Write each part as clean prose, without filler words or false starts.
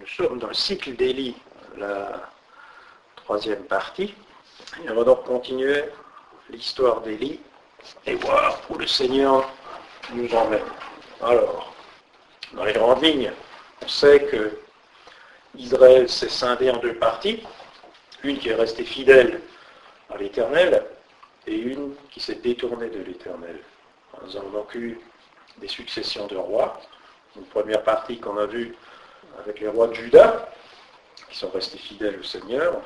Nous sommes dans le cycle d'Élie, la troisième partie. Et on va donc continuer l'histoire d'Élie et voir où le Seigneur nous emmène. Alors, dans les grandes lignes, on sait que Israël s'est scindé en deux parties, une qui est restée fidèle à l'Éternel et une qui s'est détournée de l'Éternel. Nous avons donc eu des successions de rois. Une première partie qu'on a vue avec les rois de Juda, qui sont restés fidèles au Seigneur.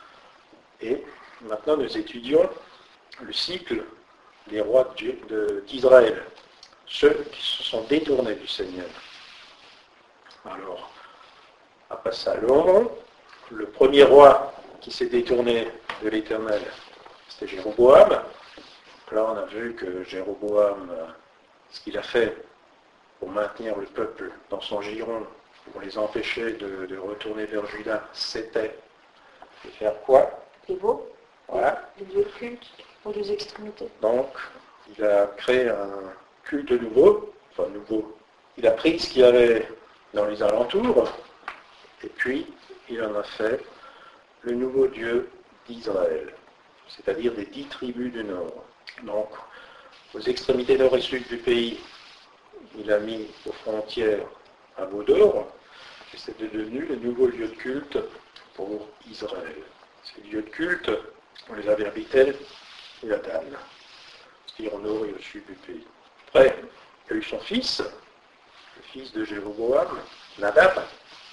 Et maintenant, nous étudions le cycle des rois d'Israël, ceux qui se sont détournés du Seigneur. Alors, après Salomon, le premier roi qui s'est détourné de l'Éternel, c'était Jéroboam. Là, on a vu que Jéroboam, ce qu'il a fait pour maintenir le peuple dans son giron, pour les empêcher de retourner vers Juda, c'était de faire quoi? Les veaux, Voilà. les lieux de culte aux deux extrémités. Donc, il a créé un culte nouveau, il a pris ce qu'il y avait dans les alentours, et puis il en a fait le nouveau Dieu d'Israël, c'est-à-dire des 10 tribus du nord. Donc, aux extrémités nord et sud du pays, il a mis aux frontières un veau d'or, et c'était devenu le nouveau lieu de culte pour Israël. Ces lieux de culte, on les avait à Bethel et à Dan, c'est-à-dire au nord et au sud du pays. Après, il y a eu son fils, le fils de Jéroboam, Nadab.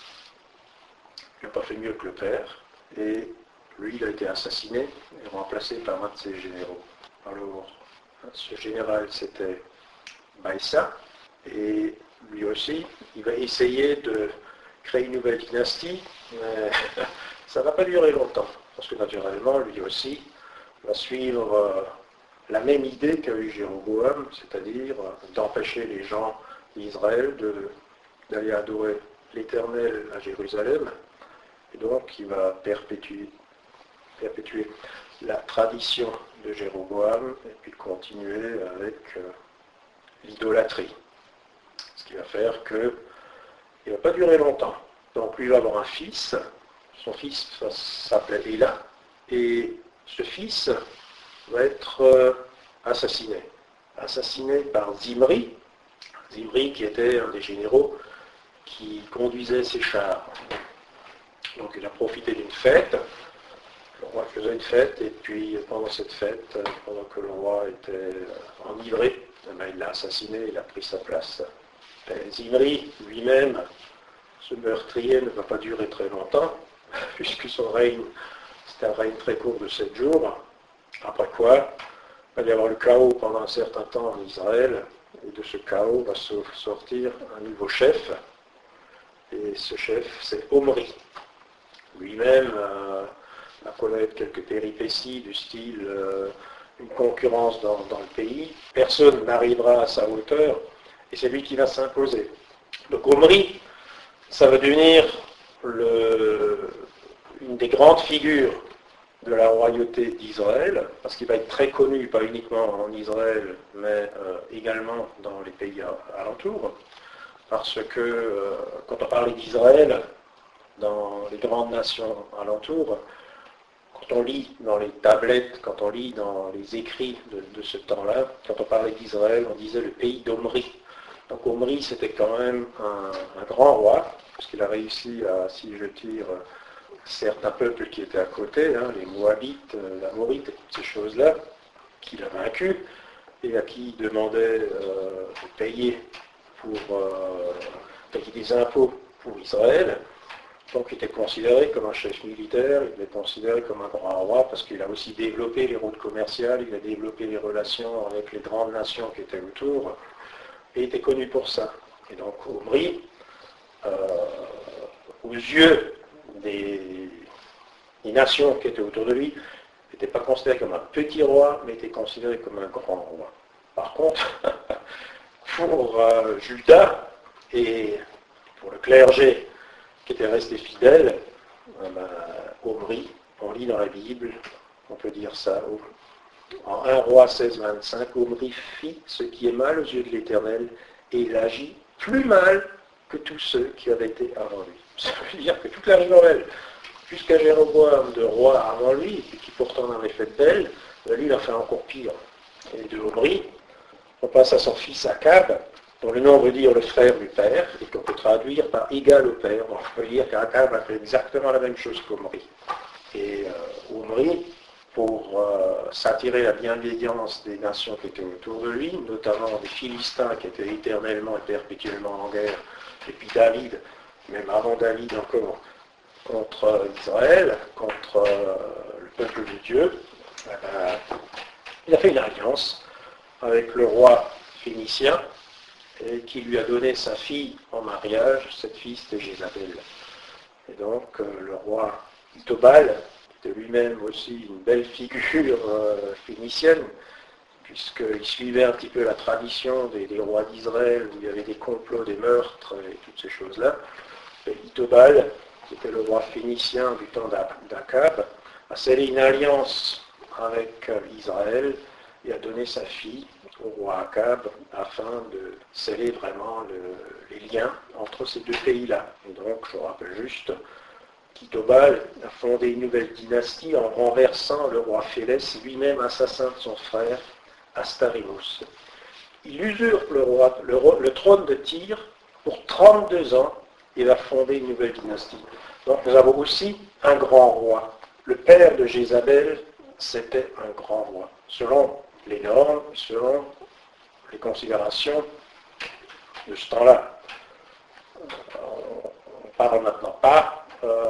Il n'a pas fait mieux que le père, et lui, il a été assassiné et remplacé par un de ses généraux. Alors, ce général, c'était Baïsa, et lui aussi, il va essayer de créer une nouvelle dynastie, mais ça ne va pas durer longtemps, parce que naturellement, lui aussi va suivre la même idée qu'a eu Jéroboam, c'est-à-dire d'empêcher les gens d'Israël d'aller adorer l'Éternel à Jérusalem, et donc il va perpétuer la tradition de Jéroboam, et puis continuer avec l'idolâtrie. Ce qui va faire qu'il ne va pas durer longtemps. Donc lui il va avoir un fils, son fils s'appelait Éla, et ce fils va être assassiné par Zimri qui était un des généraux qui conduisait ses chars. Donc il a profité d'une fête, le roi faisait une fête, et puis pendant cette fête, pendant que le roi était enivré, il l'a assassiné, il a pris sa place. Et Zimri lui-même, ce meurtrier, ne va pas durer très longtemps, puisque son règne, c'est un règne très court de 7 jours, après quoi, il va y avoir le chaos pendant un certain temps en Israël, et de ce chaos va sortir un nouveau chef, et ce chef, c'est Omri. Lui-même va connaître quelques péripéties du style une concurrence dans le pays. Personne n'arrivera à sa hauteur, et c'est lui qui va s'imposer. Donc Omri, ça va devenir une des grandes figures de la royauté d'Israël, parce qu'il va être très connu, pas uniquement en Israël, mais également dans les pays alentours, parce que quand on parle d'Israël, dans les grandes nations alentours, quand on lit dans les tablettes, quand on lit dans les écrits de ce temps-là, quand on parlait d'Israël, on disait le pays d'Omri. Donc Omri, c'était quand même un grand roi, parce qu'il a réussi à assujettir certains peuples qui étaient à côté, les Moabites, l'Amorite, et toutes ces choses-là, qu'il a vaincus, et à qui il demandait de payer des impôts pour Israël. Donc il était considéré comme un chef militaire, il était considéré comme un grand roi, parce qu'il a aussi développé les routes commerciales, il a développé les relations avec les grandes nations qui étaient autour, et était connu pour ça. Et donc Omri, aux yeux des nations qui étaient autour de lui, n'était pas considéré comme un petit roi, mais était considéré comme un grand roi. Par contre, pour Juda et pour le clergé qui était resté fidèle, Omri, on lit dans la Bible, on peut dire ça, en 1 Roi 16, 25, Omri fit ce qui est mal aux yeux de l'Éternel, et il agit plus mal que tous ceux qui avaient été avant lui. Ça veut dire que toute la ribambelle, jusqu'à Jéroboam de roi avant lui, et qui pourtant en avait fait de belle, lui il a fait encore pire. Et de Omri, on passe à son fils Akab, dont le nom veut dire le frère du père, et qu'on peut traduire par égal au père. Donc on peut dire qu'Akab a fait exactement la même chose qu'Omri. Et Omri, pour s'attirer la bienveillance des nations qui étaient autour de lui, notamment des Philistins qui étaient éternellement et perpétuellement en guerre, et puis David, même avant David encore, contre Israël, contre le peuple de Dieu, il a fait une alliance avec le roi phénicien et qui lui a donné sa fille en mariage. Cette fille, c'était Jézabel. Et donc le roi Itobal, qui était lui-même aussi une belle figure phénicienne, puisqu'il suivait un petit peu la tradition des rois d'Israël, où il y avait des complots, des meurtres et toutes ces choses-là. Et Itobal, qui était le roi phénicien du temps d'Akab, a scellé une alliance avec Israël et a donné sa fille au roi Akab afin de sceller vraiment les liens entre ces deux pays-là. Et donc, je vous rappelle juste qu'Itobal a fondé une nouvelle dynastie en renversant le roi Phélès, lui-même assassin de son frère Astarimos. Il usurpe le trône de Tyr pour 32 ans et va fonder une nouvelle dynastie. Donc nous avons aussi un grand roi. Le père de Jézabel, c'était un grand roi. Selon les normes, selon les considérations de ce temps-là. On parle maintenant pas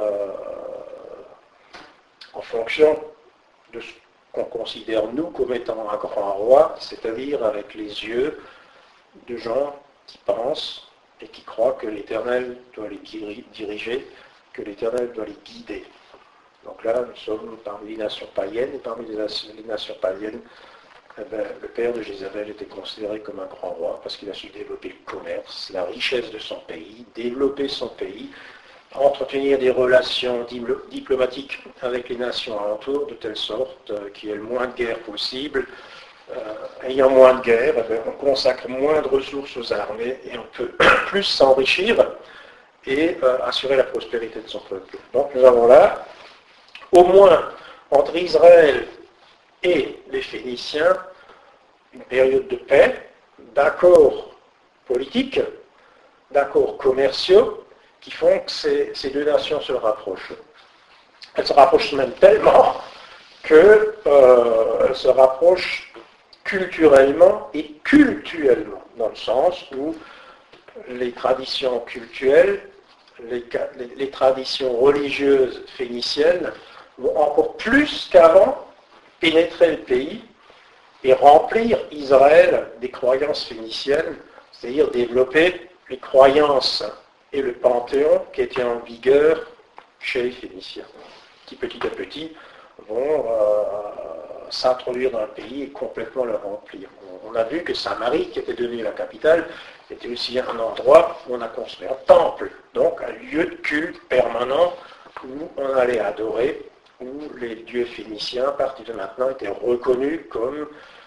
en fonction de ce qu'on considère nous comme étant un grand roi, c'est-à-dire avec les yeux de gens qui pensent et qui croient que l'Éternel doit les diriger, que l'Éternel doit les guider. Donc là, nous sommes parmi les nations païennes, et parmi les nations païennes, le père de Jézabel était considéré comme un grand roi parce qu'il a su développer le commerce, la richesse de son pays, développer son pays, entretenir des relations diplomatiques avec les nations alentours de telle sorte qu'il y ait le moins de guerre possible. Ayant moins de guerre, on consacre moins de ressources aux armées et on peut plus s'enrichir et assurer la prospérité de son peuple. Donc nous avons là, au moins entre Israël et les Phéniciens, une période de paix, d'accords politiques, d'accords commerciaux, qui font que ces deux nations se rapprochent. Elles se rapprochent même tellement qu'elles se rapprochent culturellement et cultuellement, dans le sens où les traditions cultuelles, les traditions religieuses phéniciennes vont encore plus qu'avant pénétrer le pays et remplir Israël des croyances phéniciennes, c'est-à-dire développer les croyances et le panthéon qui étaient en vigueur chez les Phéniciens, qui petit à petit vont s'introduire dans le pays et complètement le remplir. On a vu que Samarie, qui était devenue la capitale, était aussi un endroit où on a construit un temple, donc un lieu de culte permanent où on allait adorer, où les dieux phéniciens, à partir de maintenant, étaient reconnus comme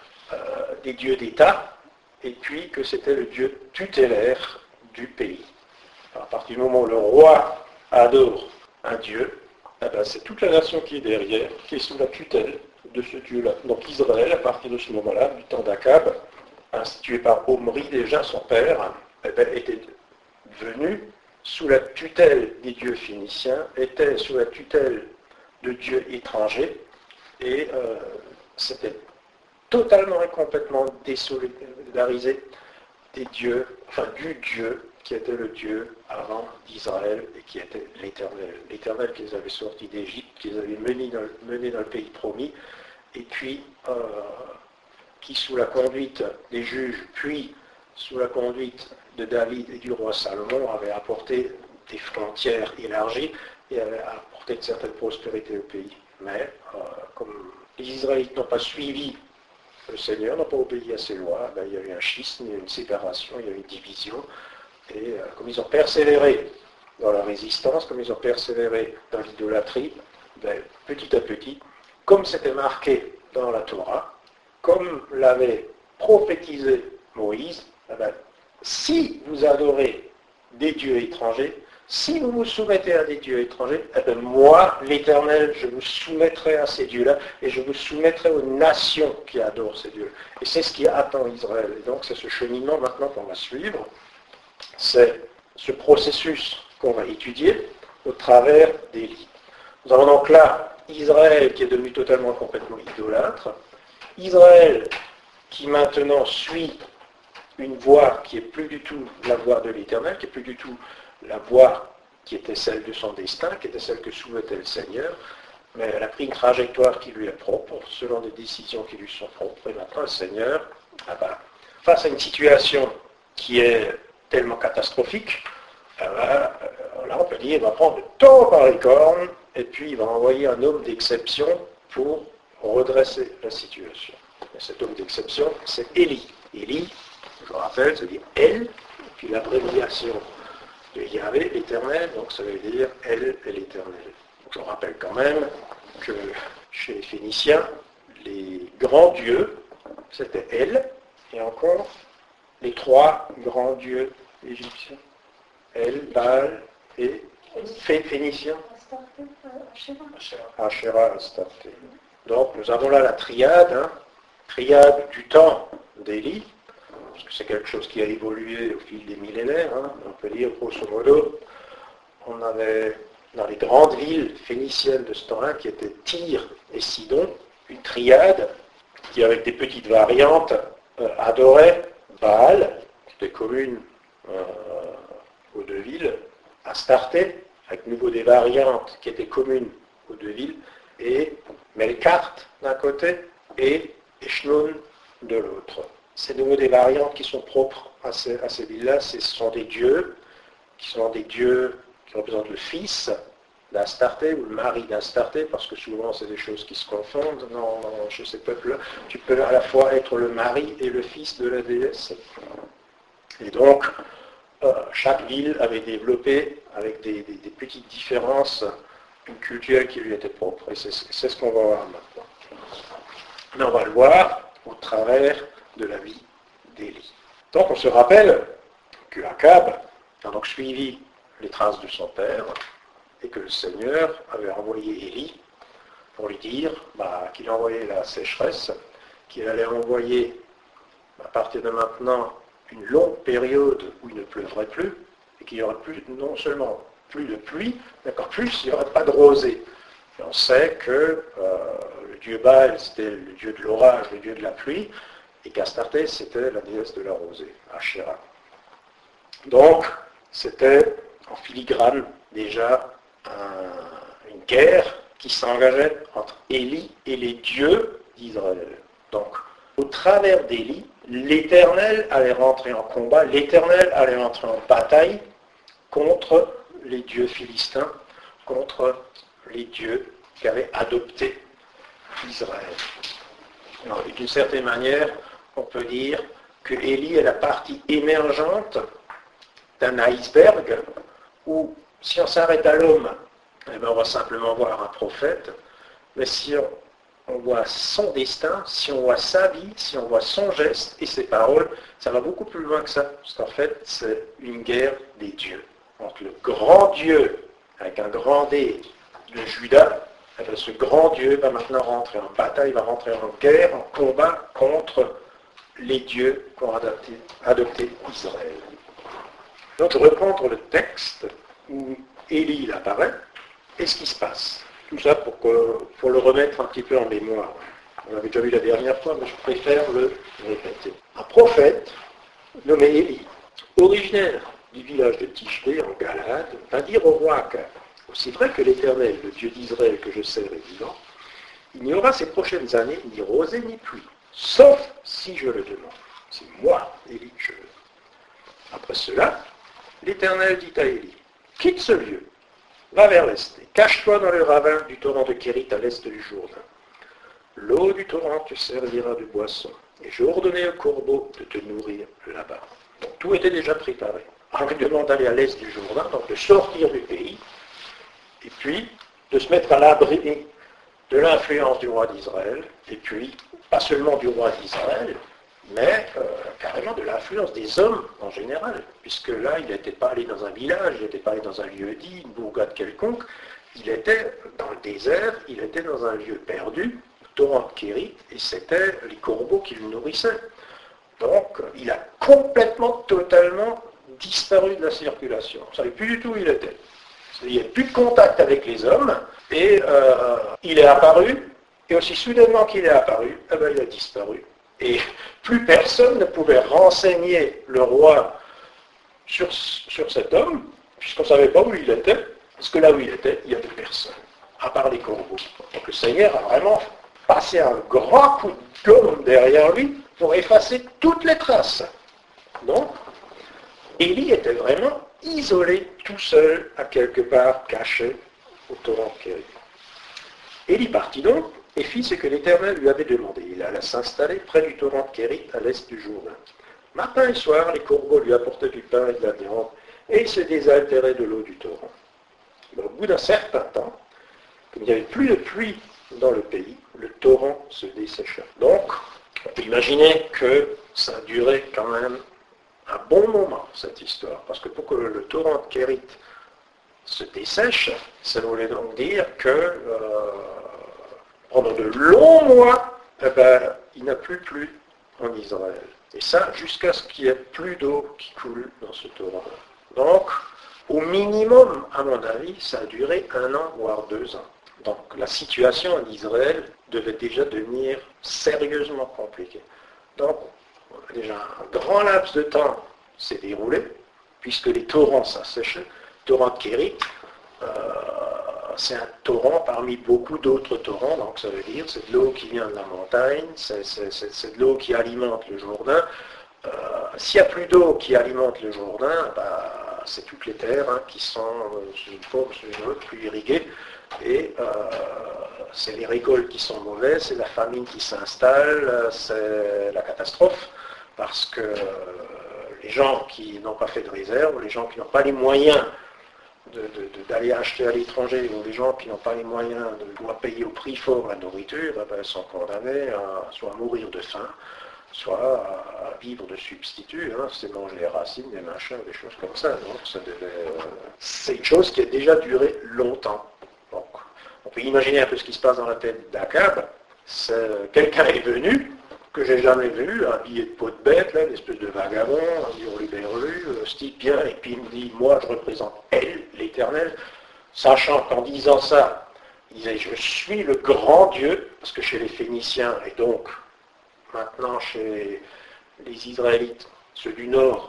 des dieux d'État, et puis que c'était le dieu tutélaire du pays. À partir du moment où le roi adore un dieu, c'est toute la nation qui est derrière, qui est sous la tutelle de ce dieu-là. Donc Israël, à partir de ce moment-là, du temps d'Akab, institué par Omri déjà, son père, était venu sous la tutelle des dieux phéniciens, était sous la tutelle de dieux étrangers, et c'était totalement et complètement désolidarisé des dieux, enfin du Dieu qui était le Dieu avant d'Israël et qui était l'Éternel. L'Éternel qui les avait sortis d'Égypte, qui les avait menés dans le pays promis, et puis qui, sous la conduite des juges, puis sous la conduite de David et du roi Salomon, avait apporté des frontières élargies et avait apporté une certaine prospérité au pays. Mais comme les Israélites n'ont pas suivi le Seigneur, n'ont pas obéi à ses lois, il y a eu un schisme, il y a eu une séparation, il y a eu une division. Et comme ils ont persévéré dans la résistance, comme ils ont persévéré dans l'idolâtrie, petit à petit, comme c'était marqué dans la Torah, comme l'avait prophétisé Moïse, si vous adorez des dieux étrangers, si vous vous soumettez à des dieux étrangers, eh bien moi, l'Éternel, je vous soumettrai à ces dieux-là, et je vous soumettrai aux nations qui adorent ces dieux. Et c'est ce qui attend Israël. Et donc c'est ce cheminement maintenant qu'on va suivre. C'est ce processus qu'on va étudier au travers d'Élie. Nous avons donc là Israël qui est devenu totalement, complètement idolâtre. Israël qui maintenant suit une voie qui n'est plus du tout la voie de l'Éternel, qui n'est plus du tout la voie qui était celle de son destin, qui était celle que souhaitait le Seigneur, mais elle a pris une trajectoire qui lui est propre, selon des décisions qui lui sont propres. Et maintenant, le Seigneur, face à une situation qui est tellement catastrophique, là, on peut dire, il va prendre le taureau par les cornes, et puis il va envoyer un homme d'exception pour redresser la situation. Et cet homme d'exception, c'est Élie. Élie, je vous rappelle, ça veut dire Elle, puis l'abréviation de Yahvé, l'Éternel, donc ça veut dire Elle est l'Éternel. Je vous rappelle quand même que chez les Phéniciens, les grands dieux, c'était Elle, et encore les trois grands dieux égyptiens. El, Baal et Phéniciens. Asherah, Astarté. Donc nous avons là la triade, triade du temps d'Élie, parce que c'est quelque chose qui a évolué au fil des millénaires. On peut dire grosso modo, on avait dans les grandes villes phéniciennes de ce temps-là, qui étaient Tyr et Sidon, une triade qui, avec des petites variantes, adorait Baal, qui était commune aux deux villes, Astarté, avec nouveau des variantes qui étaient communes aux deux villes, et Melkart d'un côté, et Eshnoun de l'autre. C'est nouveau des variantes qui sont propres à ces villes-là, ce sont des dieux qui représentent le fils d'Astarté ou le mari d'Astarté, parce que souvent c'est des choses qui se confondent chez ces peuples-là. Tu peux à la fois être le mari et le fils de la déesse. Et donc, chaque ville avait développé, avec des petites différences, une culture qui lui était propre. Et c'est ce qu'on va voir maintenant. Mais on va le voir au travers de la vie d'Élie. Donc on se rappelle que Akab a donc suivi les traces de son père et que le Seigneur avait envoyé Élie pour lui dire qu'il envoyait la sécheresse, qu'il allait envoyer à partir de maintenant une longue période où il ne pleuvrait plus et qu'il n'y aurait plus, non seulement plus de pluie, mais encore plus, il n'y aurait pas de rosée. Et on sait que le dieu Baal, c'était le dieu de l'orage, le dieu de la pluie, et qu'Astarté, c'était la déesse de la rosée, Asherah. Donc, c'était en filigrane déjà une guerre qui s'engageait entre Élie et les dieux d'Israël. Donc, au travers d'Élie, l'Éternel allait rentrer en combat, l'Éternel allait rentrer en bataille contre les dieux philistins, contre les dieux qui avaient adopté Israël. Alors, d'une certaine manière, on peut dire que Élie est la partie émergente d'un iceberg où, si on s'arrête à l'homme, on va simplement voir un prophète, mais si on voit son destin, si on voit sa vie, si on voit son geste et ses paroles, ça va beaucoup plus loin que ça, parce qu'en fait, c'est une guerre des dieux. Entre le grand Dieu, avec un grand D, de Juda, ce grand Dieu va maintenant rentrer en bataille, va rentrer en guerre, en combat contre les dieux qu'ont adopté Israël. Donc je reprends le texte où Élie apparaît, et ce qui se passe. Tout ça pour le remettre un petit peu en mémoire. On l'avait déjà vu la dernière fois, mais je préfère le répéter. Un prophète nommé Élie, originaire du village de Tishbé en Galade, va dire au roi Akab: aussi vrai que l'Éternel, le Dieu d'Israël que je sers est vivant, il n'y aura ces prochaines années ni rosée ni pluie, sauf si je le demande. C'est moi, Élie, que je veux. Après cela, l'Éternel dit à Élie: quitte ce lieu, va vers l'est, et cache-toi dans le ravin du torrent de Kérit à l'est du Jourdain. L'eau du torrent te servira de boisson, et j'ai ordonné au corbeau de te nourrir là-bas. Donc tout était déjà préparé. On lui demande d'aller à l'est du Jourdain, donc de sortir du pays, et puis de se mettre à l'abri de l'influence du roi d'Israël, et puis pas seulement du roi d'Israël, mais carrément de l'influence des hommes en général, puisque là, il n'était pas allé dans un village, il n'était pas allé dans un lieu dit, une bourgade quelconque, il était dans le désert, il était dans un lieu perdu, le torrent de Kérit, et c'était les corbeaux qui le nourrissaient. Donc, il a complètement, totalement disparu de la circulation. On ne savait plus du tout où il était. Il n'y avait plus de contact avec les hommes, et il est apparu, et aussi soudainement qu'il est apparu, eh ben, il a disparu. Et plus personne ne pouvait renseigner le roi sur cet homme, puisqu'on ne savait pas où il était, parce que là où il était, il n'y avait personne, à part les corbeaux. Donc le Seigneur a vraiment passé un grand coup de gomme derrière lui pour effacer toutes les traces. Donc, Élie était vraiment isolé, tout seul, à quelque part, caché au torrent de Kérit. Élie partit donc, et fit ce que l'Éternel lui avait demandé. Il alla s'installer près du torrent de Kérit, à l'est du Jourdain. Matin et soir, les corbeaux lui apportaient du pain et de la viande, et il se désaltérait de l'eau du torrent. Mais au bout d'un certain temps, comme il n'y avait plus de pluie dans le pays, le torrent se dessécha. Donc, on peut imaginer que ça a duré quand même un bon moment, cette histoire, parce que pour que le torrent de Kérit se dessèche, ça voulait donc dire que pendant de longs mois, il n'a plus plu en Israël. Et ça, jusqu'à ce qu'il n'y ait plus d'eau qui coule dans ce torrent. Donc, au minimum, à mon avis, ça a duré 1 an, voire 2 ans. Donc, la situation en Israël devait déjà devenir sérieusement compliquée. Donc, déjà, un grand laps de temps s'est déroulé, puisque les torrents s'asséchaient. Le torrent de Kérit, c'est un torrent parmi beaucoup d'autres torrents, donc ça veut dire c'est de l'eau qui vient de la montagne, c'est de l'eau qui alimente le Jourdain. S'il n'y a plus d'eau qui alimente le Jourdain, c'est toutes les terres qui sont sous une forme ou sous une autre plus irriguées, et c'est les récoltes qui sont mauvaises, c'est la famine qui s'installe, c'est la catastrophe, parce que les gens qui n'ont pas fait de réserve, les gens qui n'ont pas les moyens d'aller acheter à l'étranger, ou les gens qui n'ont pas les moyens de pouvoir payer au prix fort la nourriture, sont condamnés à soit mourir de faim, soit à vivre de substituts, c'est manger les racines, des machins, des choses comme ça. Donc c'est une chose qui a déjà duré longtemps. Donc, on peut imaginer un peu ce qui se passe dans la tête d'Akab. Quelqu'un est venu, que j'ai jamais vu, habillé de peau de bête, là, une espèce de vagabond, un hurluberlu, ce type vient, et puis il me dit, moi je représente elle, l'Éternel, sachant qu'en disant ça, il disait, je suis le grand Dieu, parce que chez les Phéniciens, et donc maintenant chez les Israélites, ceux du Nord,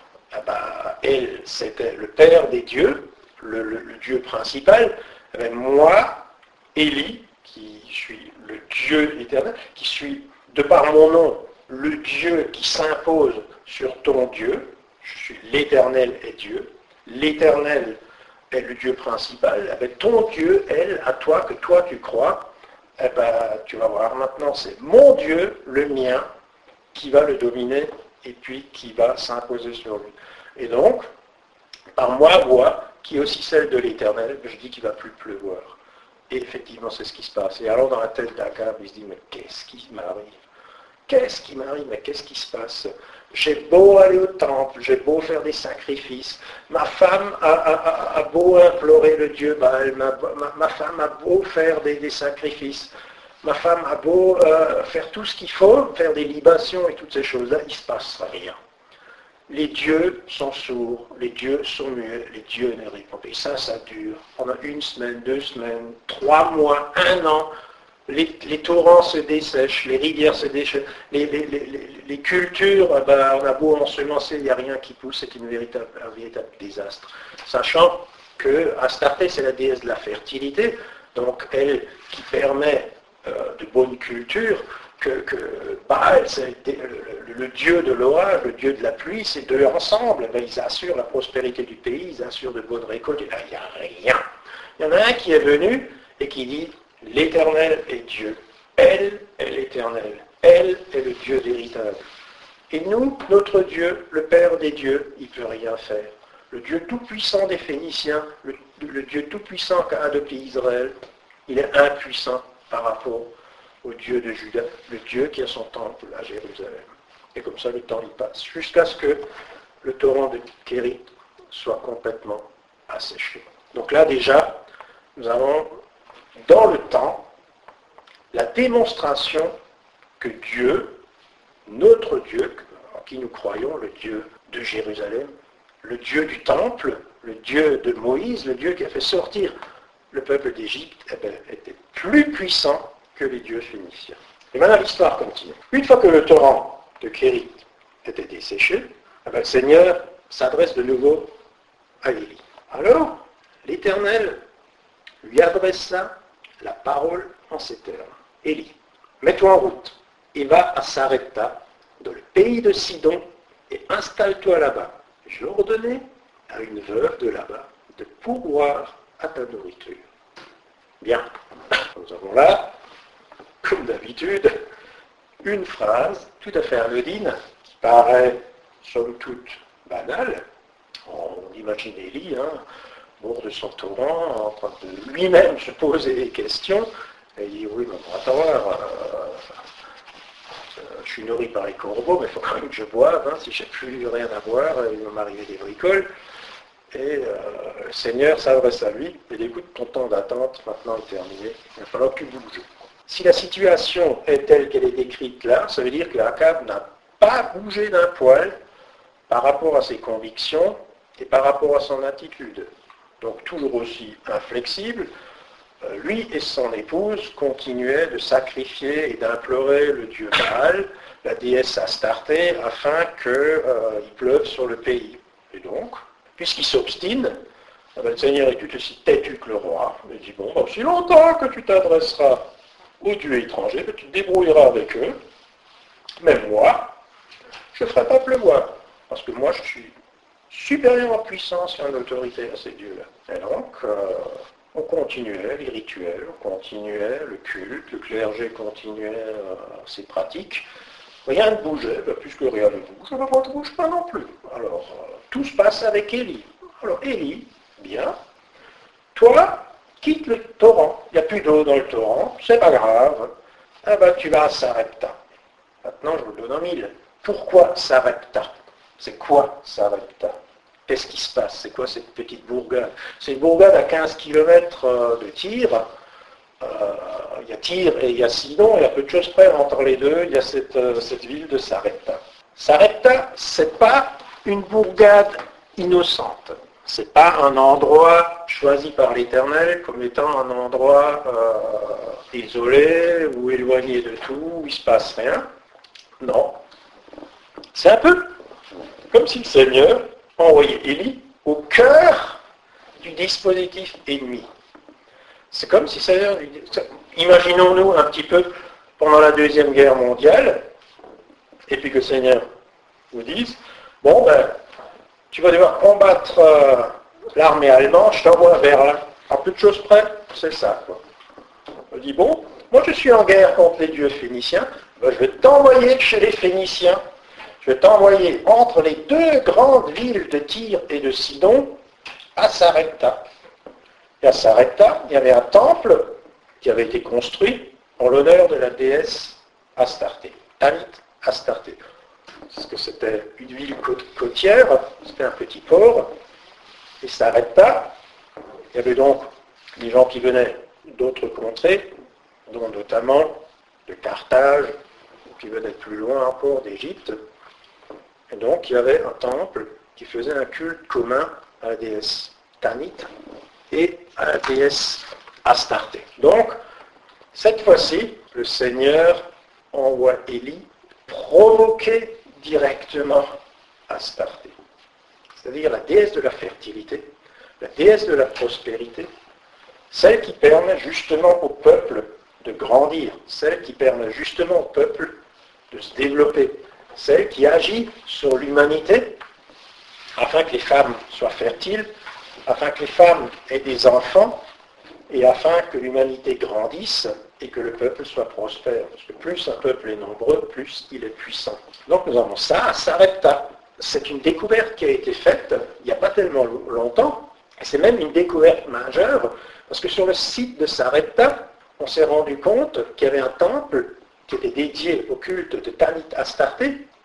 elle, c'était le Père des dieux, le Dieu principal, moi, Élie, qui suis le Dieu éternel, qui suis, de par mon nom, le Dieu qui s'impose sur ton Dieu, je suis l'Éternel est Dieu, l'Éternel est le Dieu principal, ton Dieu, elle, à toi, que toi tu crois, tu vas voir, maintenant c'est mon Dieu, le mien, qui va le dominer et puis qui va s'imposer sur lui. Et donc, par ma voix, qui est aussi celle de l'Éternel, je dis qu'il ne va plus pleuvoir. Et effectivement, c'est ce qui se passe. Et alors, dans la tête d'Akab, il se dit, mais qu'est-ce qui m'arrive? Qu'est-ce qui m'arrive? Mais qu'est-ce qui se passe? J'ai beau aller au temple, j'ai beau faire des sacrifices, ma femme a beau implorer le Dieu Baal, ma femme a beau faire des sacrifices, ma femme a beau faire tout ce qu'il faut, faire des libations et toutes ces choses-là, il ne se passe rien. Les dieux sont sourds, les dieux sont muets, les dieux ne répondent pas. Et ça dure pendant 1 semaine, 2 semaines, 3 mois, 1 an. Les torrents se dessèchent, les rivières se dessèchent, les cultures, on a beau ensemencer, il n'y a rien qui pousse, c'est un véritable désastre. Sachant que Astarté, c'est la déesse de la fertilité, donc elle qui permet de bonnes cultures, que Baal, c'est le dieu de l'orage, le dieu de la pluie, ces deux ensemble, ils assurent la prospérité du pays, ils assurent de bonnes récoltes, et là, il n'y a rien. Il y en a un qui est venu et qui dit, l'Éternel est Dieu, elle est l'Éternel, elle est le Dieu d'héritage. Et nous, notre Dieu, le Père des dieux, il ne peut rien faire. Le Dieu tout-puissant des Phéniciens, le Dieu tout-puissant qu'a adopté Israël, il est impuissant par rapport au Dieu de Juda, le Dieu qui a son temple à Jérusalem. Et comme ça, le temps y passe, jusqu'à ce que le torrent de Kérit soit complètement asséché. Donc là, déjà, nous avons, dans le temps, la démonstration que Dieu, notre Dieu, en qui nous croyons, le Dieu de Jérusalem, le Dieu du temple, le Dieu de Moïse, le Dieu qui a fait sortir le peuple d'Égypte, était plus puissant que les dieux phéniciens. Et maintenant, l'histoire continue. Une fois que le torrent de Kérit était desséché, le Seigneur s'adresse de nouveau à Élie. Alors, l'Éternel lui adressa la parole en ces termes. Élie, mets-toi en route et va à Sarepta, dans le pays de Sidon, et installe-toi là-bas. J'ai ordonné à une veuve de là-bas de pourvoir à ta nourriture. Bien, nous avons là, comme d'habitude, une phrase tout à fait anodine, qui paraît, somme toute, banale. On imagine Élie, bord de son torrent, en train de lui-même se poser des questions, et il dit, oui, mais attends, je suis nourri par les corbeaux, mais il faut quand même que je boive, si je n'ai plus rien à boire, il va m'arriver des bricoles. Et le Seigneur s'adresse à lui, et dit, écoute, ton temps d'attente maintenant est terminé, il va falloir que tu bouges. Si la situation est telle qu'elle est décrite là, ça veut dire que Akab n'a pas bougé d'un poil par rapport à ses convictions et par rapport à son attitude. Donc toujours aussi inflexible, lui et son épouse continuaient de sacrifier et d'implorer le dieu Baal, la déesse Astarté, afin qu'il pleuve sur le pays. Et donc, puisqu'il s'obstine, le Seigneur est tout aussi têtu que le roi. Il dit, bon, aussi longtemps que tu t'adresseras aux dieux étrangers, tu te débrouilleras avec eux, mais moi, je ne ferai pas pleuvoir, parce que moi je suis supérieur en puissance et en autorité à ces dieux-là. Et donc, on continuait les rituels, on continuait le culte, le clergé continuait ses pratiques. Rien ne bougeait, puisque rien ne bouge, le roi ne bouge pas non plus. Alors, tout se passe avec Élie. Alors, Élie, bien, toi, quitte le torrent. Il n'y a plus d'eau dans le torrent, c'est pas grave. Tu vas à Sarepta. Maintenant, je vous le donne en mille. Pourquoi Sarepta? C'est quoi Sarepta? Qu'est-ce qui se passe? C'est quoi cette petite bourgade? C'est une bourgade à 15 km de Tyr. Il y a Tyr et il y a Sidon, il y a peu de choses près entre les deux, il y a cette ville de Sarepta. Sarepta, c'est pas une bourgade innocente. C'est pas un endroit choisi par l'Éternel comme étant un endroit isolé ou éloigné de tout, où il ne se passe rien. Non. C'est un peu comme si le Seigneur envoyait Élie au cœur du dispositif ennemi. C'est comme si le Seigneur... Imaginons-nous un petit peu pendant la Deuxième Guerre mondiale, et puis que le Seigneur vous dise, bon, tu vas devoir combattre l'armée allemande, je t'envoie vers là. À peu de choses près, c'est ça. On dit, bon, moi je suis en guerre contre les dieux phéniciens, je vais t'envoyer chez les Phéniciens, je vais t'envoyer entre les deux grandes villes de Tyr et de Sidon, à Sarepta. Et à Sarepta, il y avait un temple qui avait été construit en l'honneur de la déesse Astarté, Tanit Astarté. Parce que c'était une ville côtière, c'était un petit port, et Sarepta, il y avait donc des gens qui venaient d'autres contrées, dont notamment de Carthage, qui venaient plus loin encore d'Égypte. Et donc il y avait un temple qui faisait un culte commun à la déesse Tanit et à la déesse Astarté. Donc, cette fois-ci, le Seigneur envoie Élie provoquer directement Astarté, c'est-à-dire la déesse de la fertilité, la déesse de la prospérité, celle qui permet justement au peuple de grandir, celle qui permet justement au peuple de se développer, celle qui agit sur l'humanité afin que les femmes soient fertiles, afin que les femmes aient des enfants et afin que l'humanité grandisse et que le peuple soit prospère. Parce que plus un peuple est nombreux, plus il est puissant. Donc nous avons ça à Sarepta. C'est une découverte qui a été faite il n'y a pas tellement longtemps. Et c'est même une découverte majeure, parce que sur le site de Sarepta, on s'est rendu compte qu'il y avait un temple qui était dédié au culte de Tanit Astarté.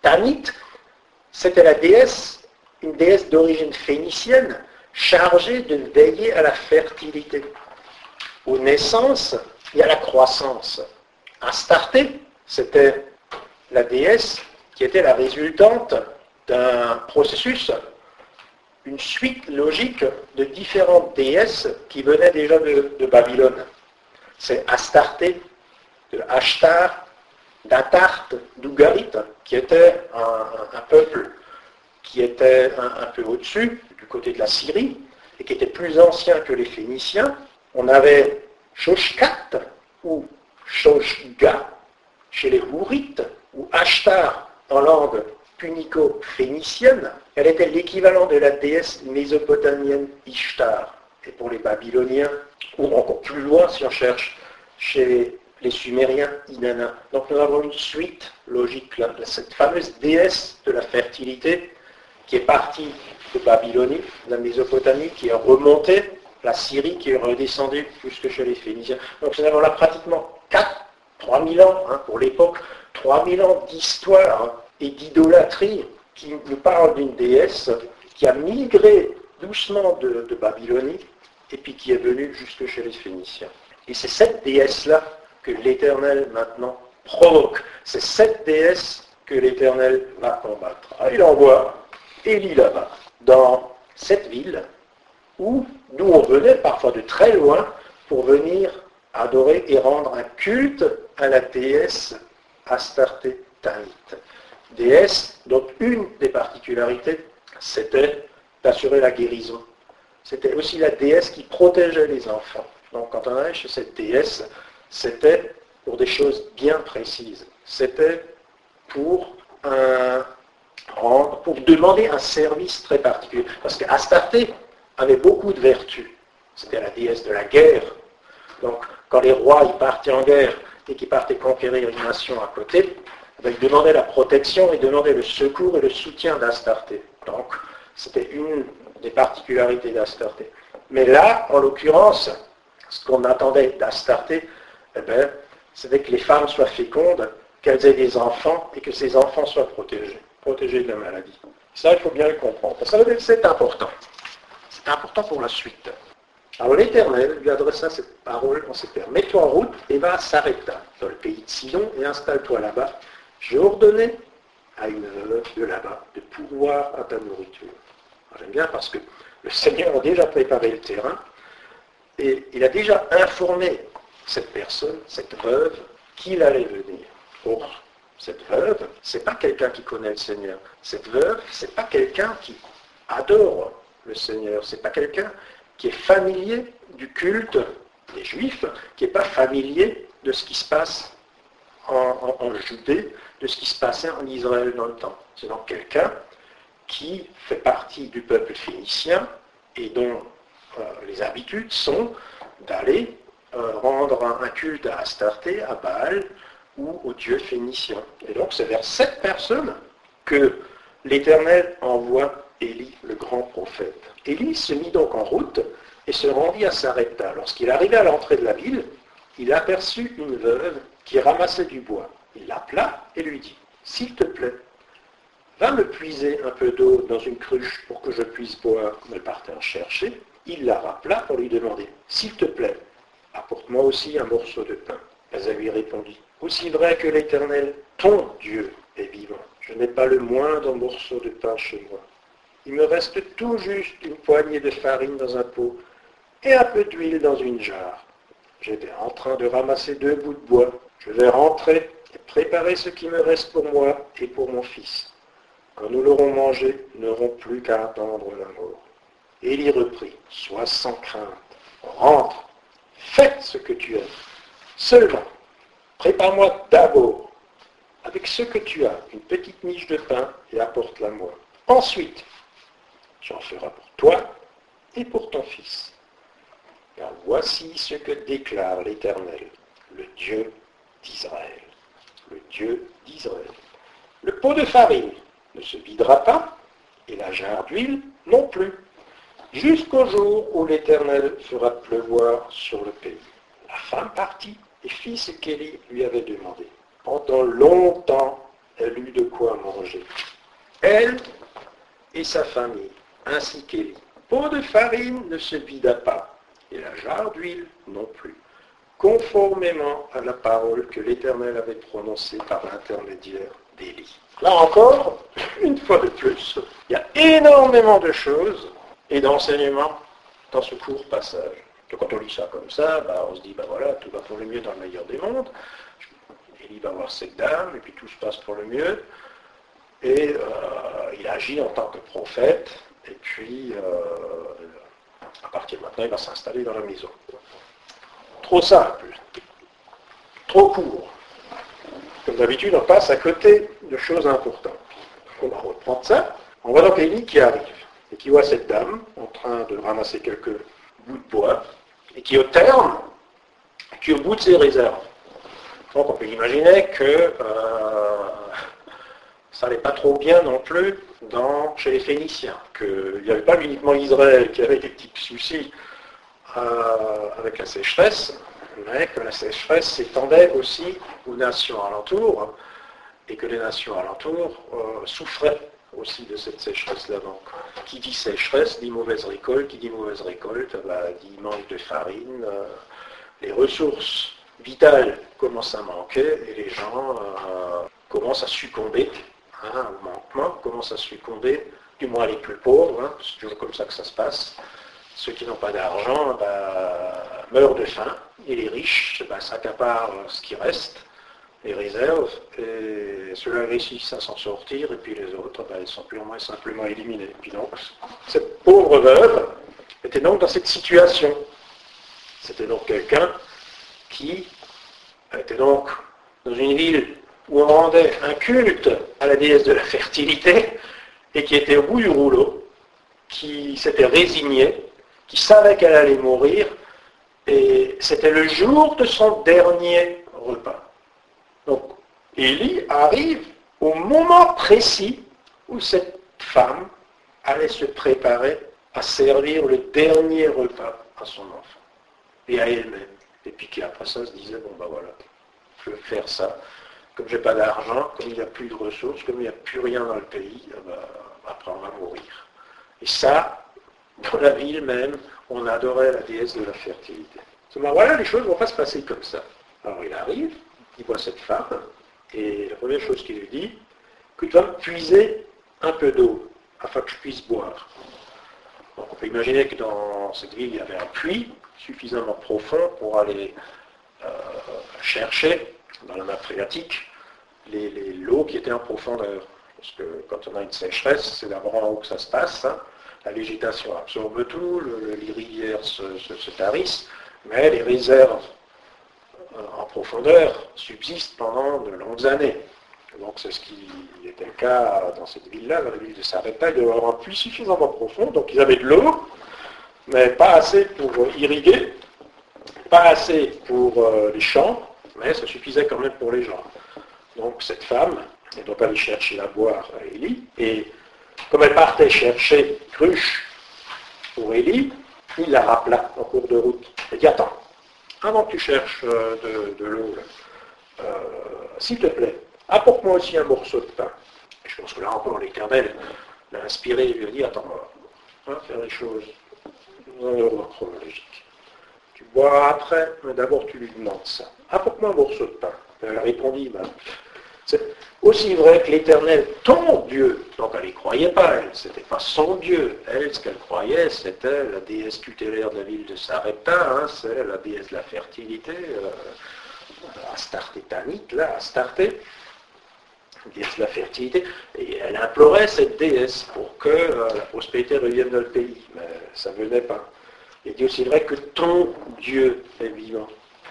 Tanit, c'était la déesse, une déesse d'origine phénicienne, chargée de veiller à la fertilité, aux naissances et à la croissance. Astarté, c'était la déesse qui était la résultante d'un processus, une suite logique de différentes déesses qui venaient déjà de Babylone. C'est Astarté, de Ashtar, d'Atarte, d'Ougarit, qui était un peuple qui était un peu au-dessus, du côté de la Syrie, et qui était plus ancien que les Phéniciens. On avait Shoshkat, ou Shoshga, chez les Hourites, ou Ashtar, en langue punico-phénicienne. Elle était l'équivalent de la déesse mésopotamienne Ishtar. Et pour les Babyloniens, ou encore plus loin, si on cherche, chez les Sumériens, Inanna. Donc nous avons une suite logique là, cette fameuse déesse de la fertilité qui est partie de Babylonie, de la Mésopotamie, qui est remontée, la Syrie qui est redescendue jusque chez les Phéniciens. Donc nous avons là pratiquement 3000 ans, pour l'époque, 3000 ans d'histoire et d'idolâtrie qui nous parlent d'une déesse qui a migré doucement de Babylonie et puis qui est venue jusque chez les Phéniciens. Et c'est cette déesse-là que l'Éternel maintenant provoque. C'est cette déesse que l'Éternel va combattre. Il envoie Élie là-bas, dans cette ville d'où on venait parfois de très loin pour venir adorer et rendre un culte à la déesse Astarté Tanit. Déesse dont une des particularités, c'était d'assurer la guérison. C'était aussi la déesse qui protégeait les enfants. Donc quand on allait chez cette déesse, c'était pour des choses bien précises. C'était pour demander un service très particulier. Parce qu'Astarté avait beaucoup de vertus. C'était la déesse de la guerre. Donc quand les rois y partaient en guerre et qu'ils partaient conquérir une nation à côté, ils demandaient la protection, ils demandaient le secours et le soutien d'Astarté. Donc c'était une des particularités d'Astarté. Mais là, en l'occurrence, ce qu'on attendait d'Astarté, c'était que les femmes soient fécondes, qu'elles aient des enfants et que ces enfants soient protégés de la maladie. Ça, il faut bien le comprendre. C'est important. C'est important pour la suite. Alors l'Éternel lui adressa cette parole en ces termes. Mets-toi en route et va à Sarepta, dans le pays de Sidon, et installe-toi là-bas. J'ai ordonné à une veuve de là-bas de pourvoir à ta nourriture. J'aime bien parce que le Seigneur a déjà préparé le terrain et il a déjà informé cette personne, cette veuve, qu'il allait venir. Or, cette veuve, c'est pas quelqu'un qui connaît le Seigneur. Cette veuve, c'est pas quelqu'un qui adore le Seigneur. C'est pas quelqu'un qui est familier du culte des Juifs, qui n'est pas familier de ce qui se passe en Judée, de ce qui se passait en Israël dans le temps. C'est donc quelqu'un qui fait partie du peuple phénicien et dont les habitudes sont d'aller rendre un culte à Astarté, à Baal ou au dieu phénicien. Et donc c'est vers cette personne que l'Éternel envoie Élie, le grand prophète. Élie se mit donc en route et se rendit à Sarepta. Lorsqu'il arriva à l'entrée de la ville, il aperçut une veuve qui ramassait du bois. Il l'appela et lui dit, « S'il te plaît, va me puiser un peu d'eau dans une cruche pour que je puisse boire. » Elle partait en chercher. Il la rappela pour lui demander, « S'il te plaît, apporte-moi aussi un morceau de pain. » Elle lui répondit, « Aussi vrai que l'Éternel, ton Dieu, est vivant. Je n'ai pas le moindre morceau de pain chez moi. Il me reste tout juste une poignée de farine dans un pot et un peu d'huile dans une jarre. J'étais en train de ramasser 2 bouts de bois. Je vais rentrer et préparer ce qui me reste pour moi et pour mon fils. Quand nous l'aurons mangé, nous n'aurons plus qu'à attendre la mort. » Élie reprit, « Sois sans crainte, rentre, fais ce que tu aimes. Seulement, prépare-moi d'abord, avec ce que tu as, une petite miche de pain et apporte-la-moi. Ensuite, tu en feras pour toi et pour ton fils. Car voici ce que déclare l'Éternel, le Dieu d'Israël. Le Dieu d'Israël. Le pot de farine ne se videra pas, et la jarre d'huile non plus, jusqu'au jour où l'Éternel fera pleuvoir sur le pays. La femme partit et fit ce qu'Élie lui avait demandé. Pendant longtemps, elle eut de quoi manger. Elle et sa famille, ainsi qu'Élie. Pot de farine ne se vida pas, et la jarre d'huile non plus, conformément à la parole que l'Éternel avait prononcée par l'intermédiaire d'Élie. Là encore, une fois de plus, il y a énormément de choses et d'enseignements dans ce court passage. Donc quand on lit ça comme ça, on se dit, voilà, tout va pour le mieux dans le meilleur des mondes. Élie va voir cette dame, et puis tout se passe pour le mieux. Et il agit en tant que prophète, et puis à partir de maintenant, il va s'installer dans la maison. Trop simple, trop court. Comme d'habitude, on passe à côté de choses importantes. On va reprendre ça. On voit donc Élie qui arrive, et qui voit cette dame en train de ramasser quelques bouts de bois, et qui au terme, qui au bout de ses réserves. Donc on peut imaginer que ça n'allait pas trop bien non plus chez les Phéniciens, qu'il n'y avait pas uniquement Israël qui avait des petits soucis avec la sécheresse, mais que la sécheresse s'étendait aussi aux nations alentours, et que les nations alentours souffraient aussi de cette sécheresse-là. Donc, qui dit sécheresse dit mauvaise récolte, qui dit mauvaise récolte dit manque de farine, les ressources vitales commencent à manquer et les gens commencent à succomber au manquement, commencent à succomber, du moins les plus pauvres, c'est toujours comme ça que ça se passe. Ceux qui n'ont pas d'argent meurent de faim et les riches s'accaparent ce qui reste, les réserves, et ceux-là réussissent à s'en sortir, et puis les autres, ils sont purement et simplement éliminés. Puis donc, cette pauvre veuve était donc dans cette situation. C'était donc quelqu'un qui était donc dans une ville où on rendait un culte à la déesse de la fertilité, et qui était au bout du rouleau, qui s'était résigné, qui savait qu'elle allait mourir, et c'était le jour de son dernier repas. Donc, Élie arrive au moment précis où cette femme allait se préparer à servir le dernier repas à son enfant et à elle-même. Et puis qu'après ça se disait, voilà, je vais faire ça. Comme j'ai pas d'argent, comme il n'y a plus de ressources, comme il n'y a plus rien dans le pays, après on va mourir. Et ça, dans la ville même, on adorait la déesse de la fertilité. Voilà, les choses ne vont pas se passer comme ça. Alors il arrive, il voit cette femme, et la première chose qu'il lui dit, que tu vas me puiser un peu d'eau, afin que je puisse boire. Donc on peut imaginer que dans cette ville, il y avait un puits suffisamment profond pour aller chercher dans la nappe phréatique l'eau qui était en profondeur. Parce que quand on a une sécheresse, c'est d'abord en haut que ça se passe. La végétation absorbe tout, les rivières se tarissent, mais les réserves en profondeur subsistent pendant de longues années. Donc c'est ce qui était le cas dans cette ville-là, dans la ville de Sarepta. Il devait y avoir un puits suffisamment profond, donc ils avaient de l'eau, mais pas assez pour irriguer, pas assez pour les champs, mais ça suffisait quand même pour les gens. Donc cette femme est donc allée chercher à boire à Élie, et comme elle partait chercher cruche pour Élie, il la rappela en cours de route. Elle dit, attends, avant que tu cherches de l'eau, s'il te plaît, apporte-moi aussi un morceau de pain. Et je pense que là encore, l'Éternel l'a inspiré, il lui a dit, attends, on va faire les choses dans un ordre chronologique. Tu boiras après, mais d'abord tu lui demandes ça. Apporte-moi un morceau de pain. Elle répondit, c'est aussi vrai que l'Éternel, ton Dieu, donc elle n'y croyait pas, elle, c'était pas son Dieu. Elle, ce qu'elle croyait, c'était la déesse tutélaire de la ville de Sarepta, c'est la déesse de la fertilité, Astarté Tanit, là, Astarté, déesse de la fertilité, et elle implorait cette déesse pour que la prospérité revienne dans le pays, mais ça ne venait pas. Il dit aussi vrai que ton Dieu est vivant.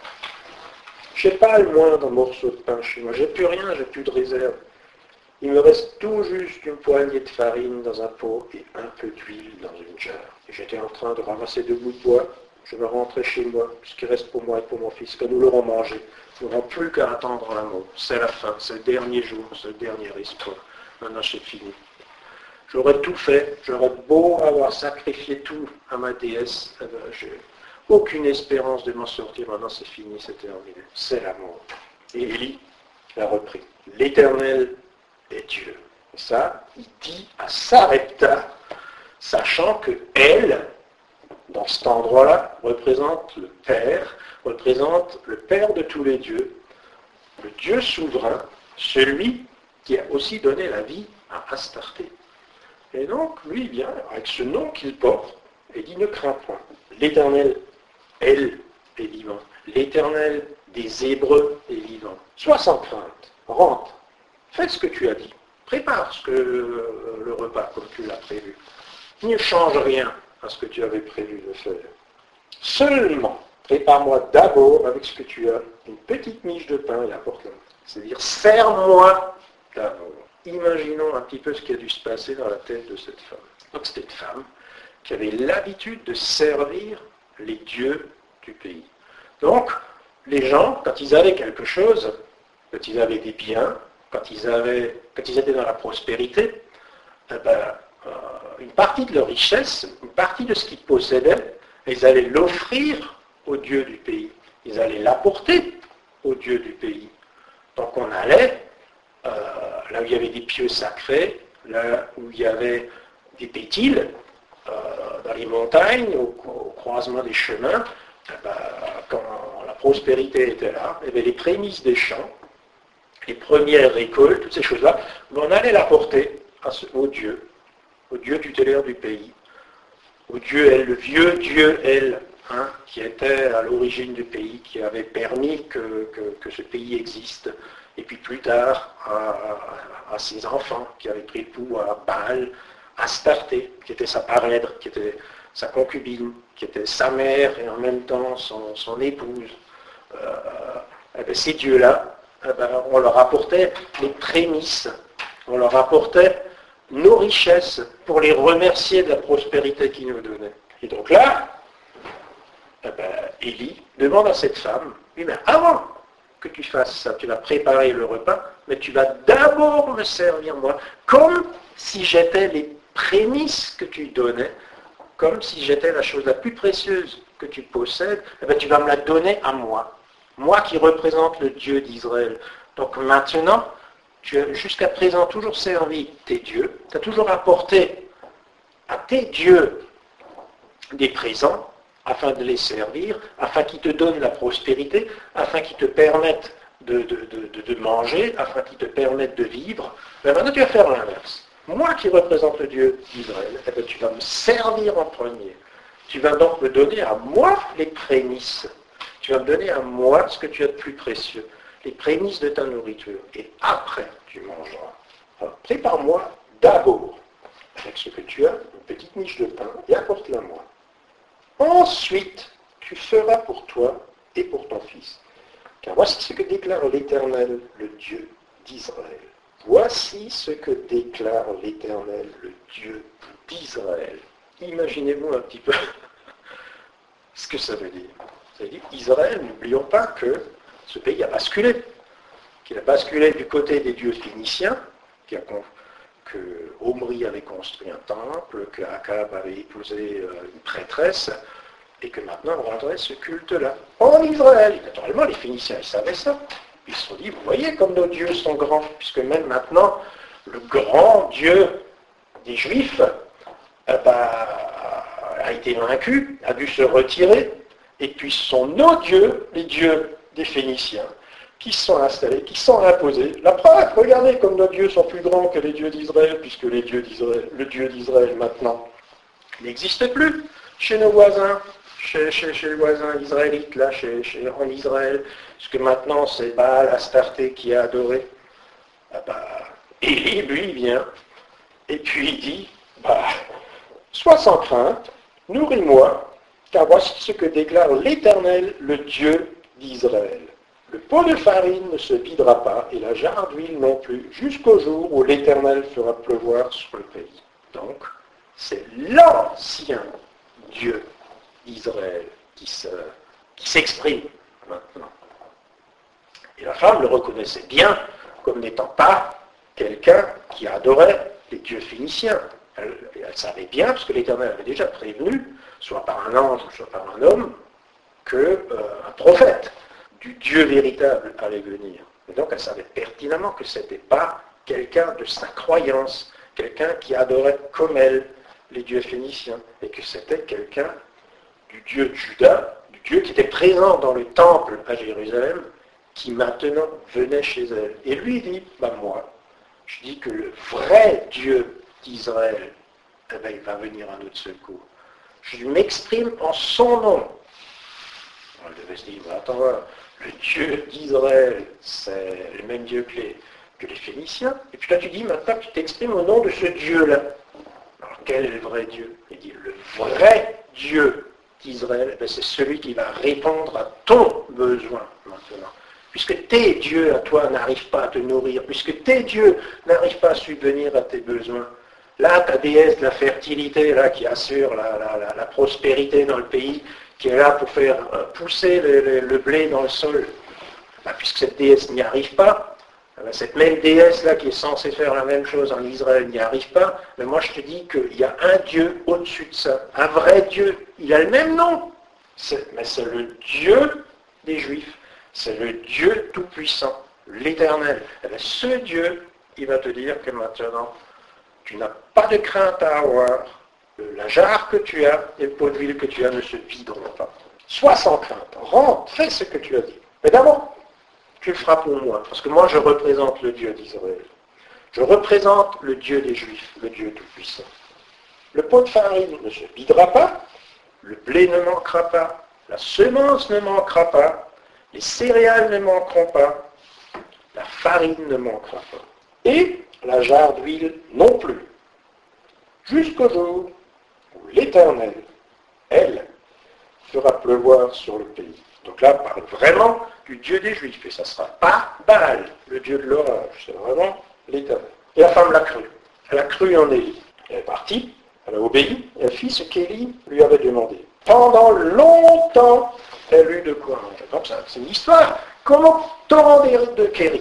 Je n'ai pas le moindre morceau de pain chez moi, j'ai plus rien, j'ai plus de réserve. Il me reste tout juste une poignée de farine dans un pot et un peu d'huile dans une jarre. Et j'étais en train de ramasser 2 bouts de bois. Je me rentrais chez moi, ce qui reste pour moi et pour mon fils, que nous l'aurons mangé. Nous n'aurons plus qu'à attendre la mort. C'est la fin, c'est le dernier jour, c'est le dernier espoir. Maintenant c'est fini. J'aurais tout fait, j'aurais beau avoir sacrifié tout à ma déesse, j'ai aucune espérance de m'en sortir. Maintenant c'est fini, c'est terminé. C'est la mort. Et Élie a repris. L'Éternel est Dieu. Et ça, il dit à Sarepta, sachant que elle, dans cet endroit-là, représente le Père de tous les dieux, le Dieu souverain, celui qui a aussi donné la vie à Astarté. Et donc, lui, il vient avec ce nom qu'il porte et dit, ne crains point. L'Éternel, elle, est vivant. L'Éternel des Hébreux est vivant. Sois sans crainte, rentre, fais ce que tu as dit, prépare le repas comme tu l'as prévu. Ne change rien à ce que tu avais prévu de faire. Seulement, prépare-moi d'abord avec ce que tu as, une petite miche de pain et apporte-la. C'est-à-dire, sers-moi d'abord. Imaginons un petit peu ce qui a dû se passer dans la tête de cette femme. Donc c'était une femme qui avait l'habitude de servir les dieux du pays. Donc, les gens, quand ils avaient quelque chose, quand ils avaient des biens, quand ils étaient dans la prospérité, une partie de leur richesse, une partie de ce qu'ils possédaient, ils allaient l'offrir aux dieux du pays. Ils allaient l'apporter aux dieux du pays. Donc on allait, là où il y avait des pieux sacrés, là où il y avait des bétiles, dans les montagnes, au croisement des chemins, quand la prospérité était là, il y avait les prémices des champs, les premières récoltes, toutes ces choses-là, on allait l'apporter aux dieux tutélaires du pays, au Dieu El, le vieux Dieu El, qui était à l'origine du pays, qui avait permis que ce pays existe, et puis plus tard à ses enfants, qui avaient pris le pouvoir, Baal, Astarté, qui était sa parèdre, qui était sa concubine, qui était sa mère et en même temps son épouse. Ces dieux-là, on leur apportait les prémices, on leur apportait nos richesses pour les remercier de la prospérité qu'ils nous donnaient. Et donc là, Élie demande à cette femme, oui, mais avant que tu fasses ça, tu vas préparer le repas, mais tu vas d'abord me servir moi, comme si j'étais les prémices que tu donnais, comme si j'étais la chose la plus précieuse que tu possèdes, tu vas me la donner à moi. Moi qui représente le Dieu d'Israël. Donc maintenant, tu as jusqu'à présent toujours servi tes dieux, tu as toujours apporté à tes dieux des présents afin de les servir, afin qu'ils te donnent la prospérité, afin qu'ils te permettent de manger, afin qu'ils te permettent de vivre. Mais maintenant tu vas faire l'inverse. Moi qui représente le Dieu d'Israël, tu vas me servir en premier. Tu vas donc me donner à moi les prémices. Tu vas me donner à moi ce que tu as de plus précieux. Les prémices de ta nourriture. Et après, tu mangeras. Alors, prépare-moi d'abord, avec ce que tu as, une petite miche de pain, et apporte-la moi. Ensuite, tu feras pour toi et pour ton fils. Car voici ce que déclare l'Éternel, le Dieu d'Israël. Voici ce que déclare l'Éternel, le Dieu d'Israël. Imaginez-vous un petit peu ce que ça veut dire. Ça veut dire Israël, n'oublions pas que ce pays a basculé. Qu'il a basculé du côté des dieux phéniciens, que Omri avait construit un temple, que Akab avait épousé une prêtresse, et que maintenant on rendrait ce culte-là en Israël. Naturellement, les Phéniciens, ils savaient ça. Ils se sont dit, vous voyez comme nos dieux sont grands, puisque même maintenant, le grand Dieu des Juifs a été vaincu, a dû se retirer, et puis ce sont nos dieux, les dieux des Phéniciens, qui se sont installés, qui se sont imposés. La preuve, regardez comme nos dieux sont plus grands que les dieux d'Israël, puisque le Dieu d'Israël maintenant n'existe plus chez nos voisins, chez les voisins israélites, là, en Israël, puisque maintenant c'est Baal, Astarté qui est adoré. Élie, lui, il vient, et puis il dit, sois sans crainte, nourris-moi, car voici ce que déclare l'Éternel, le Dieu d'Israël. Le pot de farine ne se videra pas, et la jarre d'huile non plus, jusqu'au jour où l'Éternel fera pleuvoir sur le pays. Donc, c'est l'ancien Dieu d'Israël qui s'exprime maintenant. Et la femme le reconnaissait bien comme n'étant pas quelqu'un qui adorait les dieux phéniciens. Elle savait bien, parce que l'Éternel avait déjà prévenu, soit par un ange, soit par un homme, qu'un prophète du Dieu véritable allait venir. Et donc elle savait pertinemment que ce n'était pas quelqu'un de sa croyance, quelqu'un qui adorait comme elle les dieux phéniciens, et que c'était quelqu'un du dieu de Juda, du dieu qui était présent dans le temple à Jérusalem, qui maintenant venait chez elle. Et lui dit, moi, je dis que le vrai Dieu d'Israël, il va venir à notre secours. Je m'exprime en son nom. On devait se dire, attends, le Dieu d'Israël, c'est le même Dieu que les Phéniciens. Et puis là, tu dis, maintenant, tu t'exprimes au nom de ce Dieu-là. Alors, quel est le vrai Dieu? Il dit, le vrai Dieu d'Israël, c'est celui qui va répondre à ton besoin maintenant. Puisque tes dieux à toi n'arrivent pas à te nourrir, puisque tes dieux n'arrivent pas à subvenir à tes besoins, là, ta déesse de la fertilité, là, qui assure la prospérité dans le pays, qui est là pour faire pousser le blé dans le sol, puisque cette déesse n'y arrive pas, cette même déesse-là qui est censée faire la même chose en Israël n'y arrive pas, mais moi je te dis qu'il y a un Dieu au-dessus de ça, un vrai Dieu, il a le même nom, mais c'est le Dieu des Juifs, c'est le Dieu tout-puissant, l'Éternel. Et bien, ce Dieu, il va te dire que maintenant, tu n'as pas de crainte à avoir, la jarre que tu as et le pot d'huile que tu as ne se videront pas. Sois sans crainte, rentre, fais ce que tu as dit. Mais d'abord, tu le feras pour moi, parce que moi je représente le Dieu d'Israël. Je représente le Dieu des Juifs, le Dieu tout-puissant. Le pot de farine ne se videra pas, le blé ne manquera pas, la semence ne manquera pas, les céréales ne manqueront pas, la farine ne manquera pas. Et la jarre d'huile non plus. Jusqu'au jour où l'Éternel, elle, fera pleuvoir sur le pays. Donc là, on parle vraiment du Dieu des Juifs. Et ça ne sera pas Baal, le Dieu de l'orage. C'est vraiment l'Éternel. Et la femme l'a cru. Elle a cru en Élie. Elle est partie, elle a obéi, elle fit ce qu'Élie lui avait demandé. Pendant longtemps, elle eut de quoi manger. Donc ça, c'est une histoire. Comment torrent de Kérit.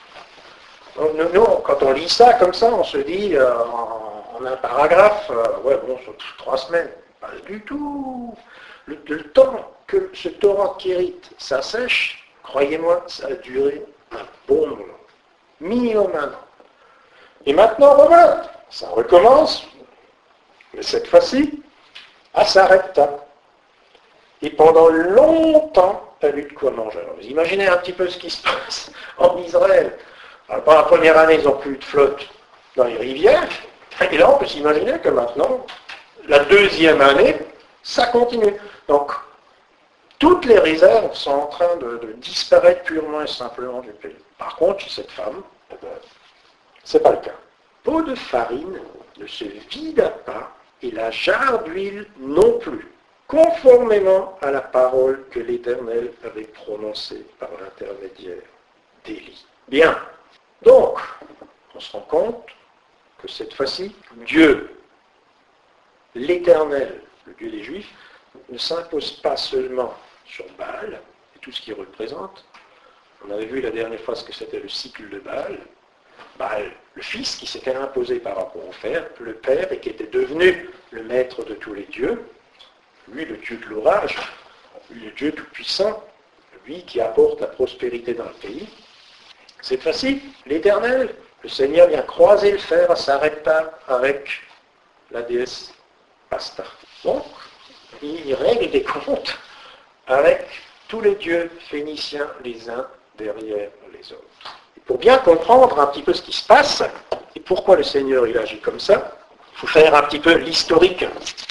Nous, quand on lit ça comme ça, on se dit en un paragraphe, sur 3 semaines. Pas du tout. Le temps que ce torrent de Kérit s'assèche, croyez-moi, ça a duré un bon moment. Minimum un an. Et maintenant, ça recommence, mais cette fois-ci, à Sarepta. Et pendant longtemps, elle a eu de quoi manger. Alors, vous imaginez un petit peu ce qui se passe en Israël. Alors, pendant la première année, ils n'ont plus de flotte dans les rivières. Et là, on peut s'imaginer que maintenant, la deuxième année, ça continue. Donc, toutes les réserves sont en train de disparaître purement et simplement du pays. Par contre, chez cette femme, c'est pas le cas. Pot de farine ne se vida pas et la jarre d'huile non plus, conformément à la parole que l'Éternel avait prononcée par l'intermédiaire d'Élie. Bien. Donc, on se rend compte que cette fois-ci, Dieu, l'Éternel, le Dieu des Juifs, ne s'impose pas seulement sur Baal et tout ce qu'il représente. On avait vu la dernière fois ce que c'était le cycle de Baal. Baal, le fils qui s'était imposé par rapport au père, et qui était devenu le maître de tous les dieux, lui le Dieu de l'orage, lui le Dieu tout-puissant, lui qui apporte la prospérité dans le pays. Cette fois-ci, l'Éternel, le Seigneur vient croiser le fer à Sarepta avec la déesse Astarté. Donc, il règle des comptes avec tous les dieux phéniciens les uns derrière les autres. Et pour bien comprendre un petit peu ce qui se passe, et pourquoi le Seigneur il agit comme ça, il faut faire un petit peu l'historique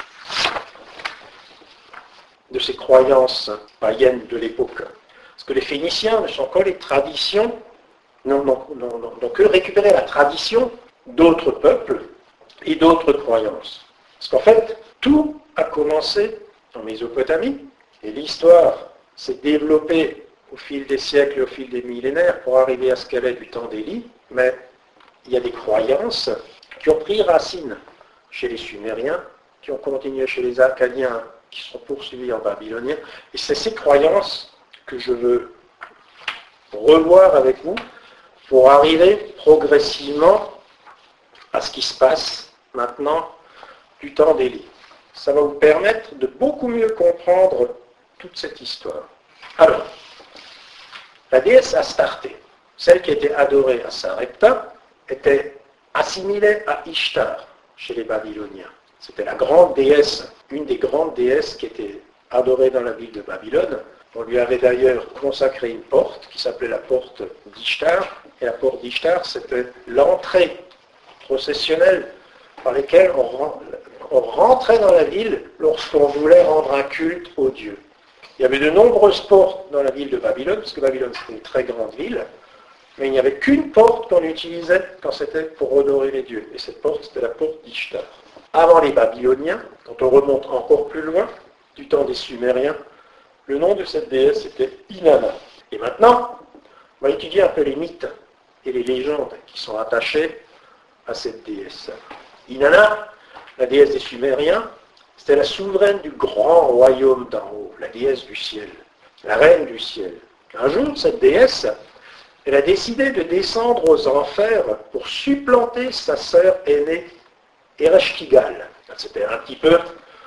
de ces croyances païennes de l'époque. Parce que les Phéniciens ne sont que les traditions, n'ont que récupérer la tradition d'autres peuples et d'autres croyances. Parce qu'en fait, tout a commencé en Mésopotamie, et l'histoire s'est développée au fil des siècles et au fil des millénaires pour arriver à ce qu'elle est du temps d'Élie, mais il y a des croyances qui ont pris racine chez les Sumériens, qui ont continué chez les Akkadiens, qui sont poursuivis en Babylonien, et c'est ces croyances que je veux revoir avec vous pour arriver progressivement à ce qui se passe maintenant du temps d'Élie. Ça va vous permettre de beaucoup mieux comprendre toute cette histoire. Alors, la déesse Astarté, celle qui était adorée à Sarepta, était assimilée à Ishtar chez les Babyloniens. C'était la grande déesse, une des grandes déesses qui était adorée dans la ville de Babylone. On lui avait d'ailleurs consacré une porte qui s'appelait la porte d'Ishtar. Et la porte d'Ishtar, c'était l'entrée processionnelle par laquelle on rentrait dans la ville lorsqu'on voulait rendre un culte au Dieu. Il y avait de nombreuses portes dans la ville de Babylone, parce que Babylone c'était une très grande ville, mais il n'y avait qu'une porte qu'on utilisait quand c'était pour honorer les dieux. Et cette porte, c'était la porte d'Ishtar. Avant les Babyloniens, quand on remonte encore plus loin, du temps des Sumériens, le nom de cette déesse était Inanna. Et maintenant, on va étudier un peu les mythes et les légendes qui sont attachées à cette déesse. Inanna, la déesse des Sumériens, c'était la souveraine du grand royaume d'en haut, la déesse du ciel, la reine du ciel. Un jour, cette déesse, elle a décidé de descendre aux enfers pour supplanter sa sœur aînée, Ereshkigal. C'était un petit peu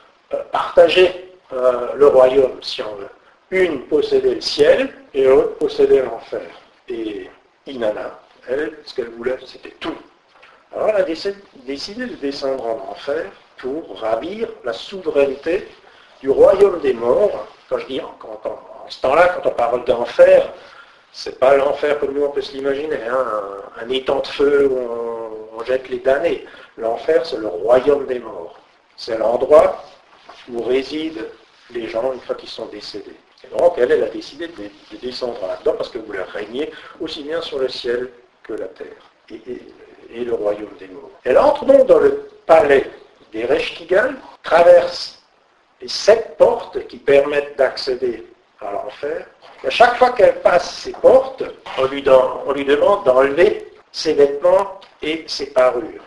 partager le royaume, si on veut. Une possédait le ciel et l'autre possédait l'enfer. Et Inanna, elle, ce qu'elle voulait, c'était tout. Alors elle a décidé de descendre en enfer pour ravir la souveraineté du royaume des morts. Quand je dis en ce temps-là, quand on parle d'enfer, c'est pas l'enfer comme nous on peut se l'imaginer, hein, un étang de feu où on jette les damnés. L'enfer, c'est le royaume des morts. C'est l'endroit où résident les gens une fois qu'ils sont décédés. Et donc, elle a décidé de descendre là-dedans parce qu'elle voulait régner aussi bien sur le ciel que la terre et le royaume des morts. Elle entre donc dans le palais d'Ereshkigal, traverse les 7 portes qui permettent d'accéder à l'enfer. Et à chaque fois qu'elle passe ces portes, on lui demande d'enlever ses vêtements et ses parures.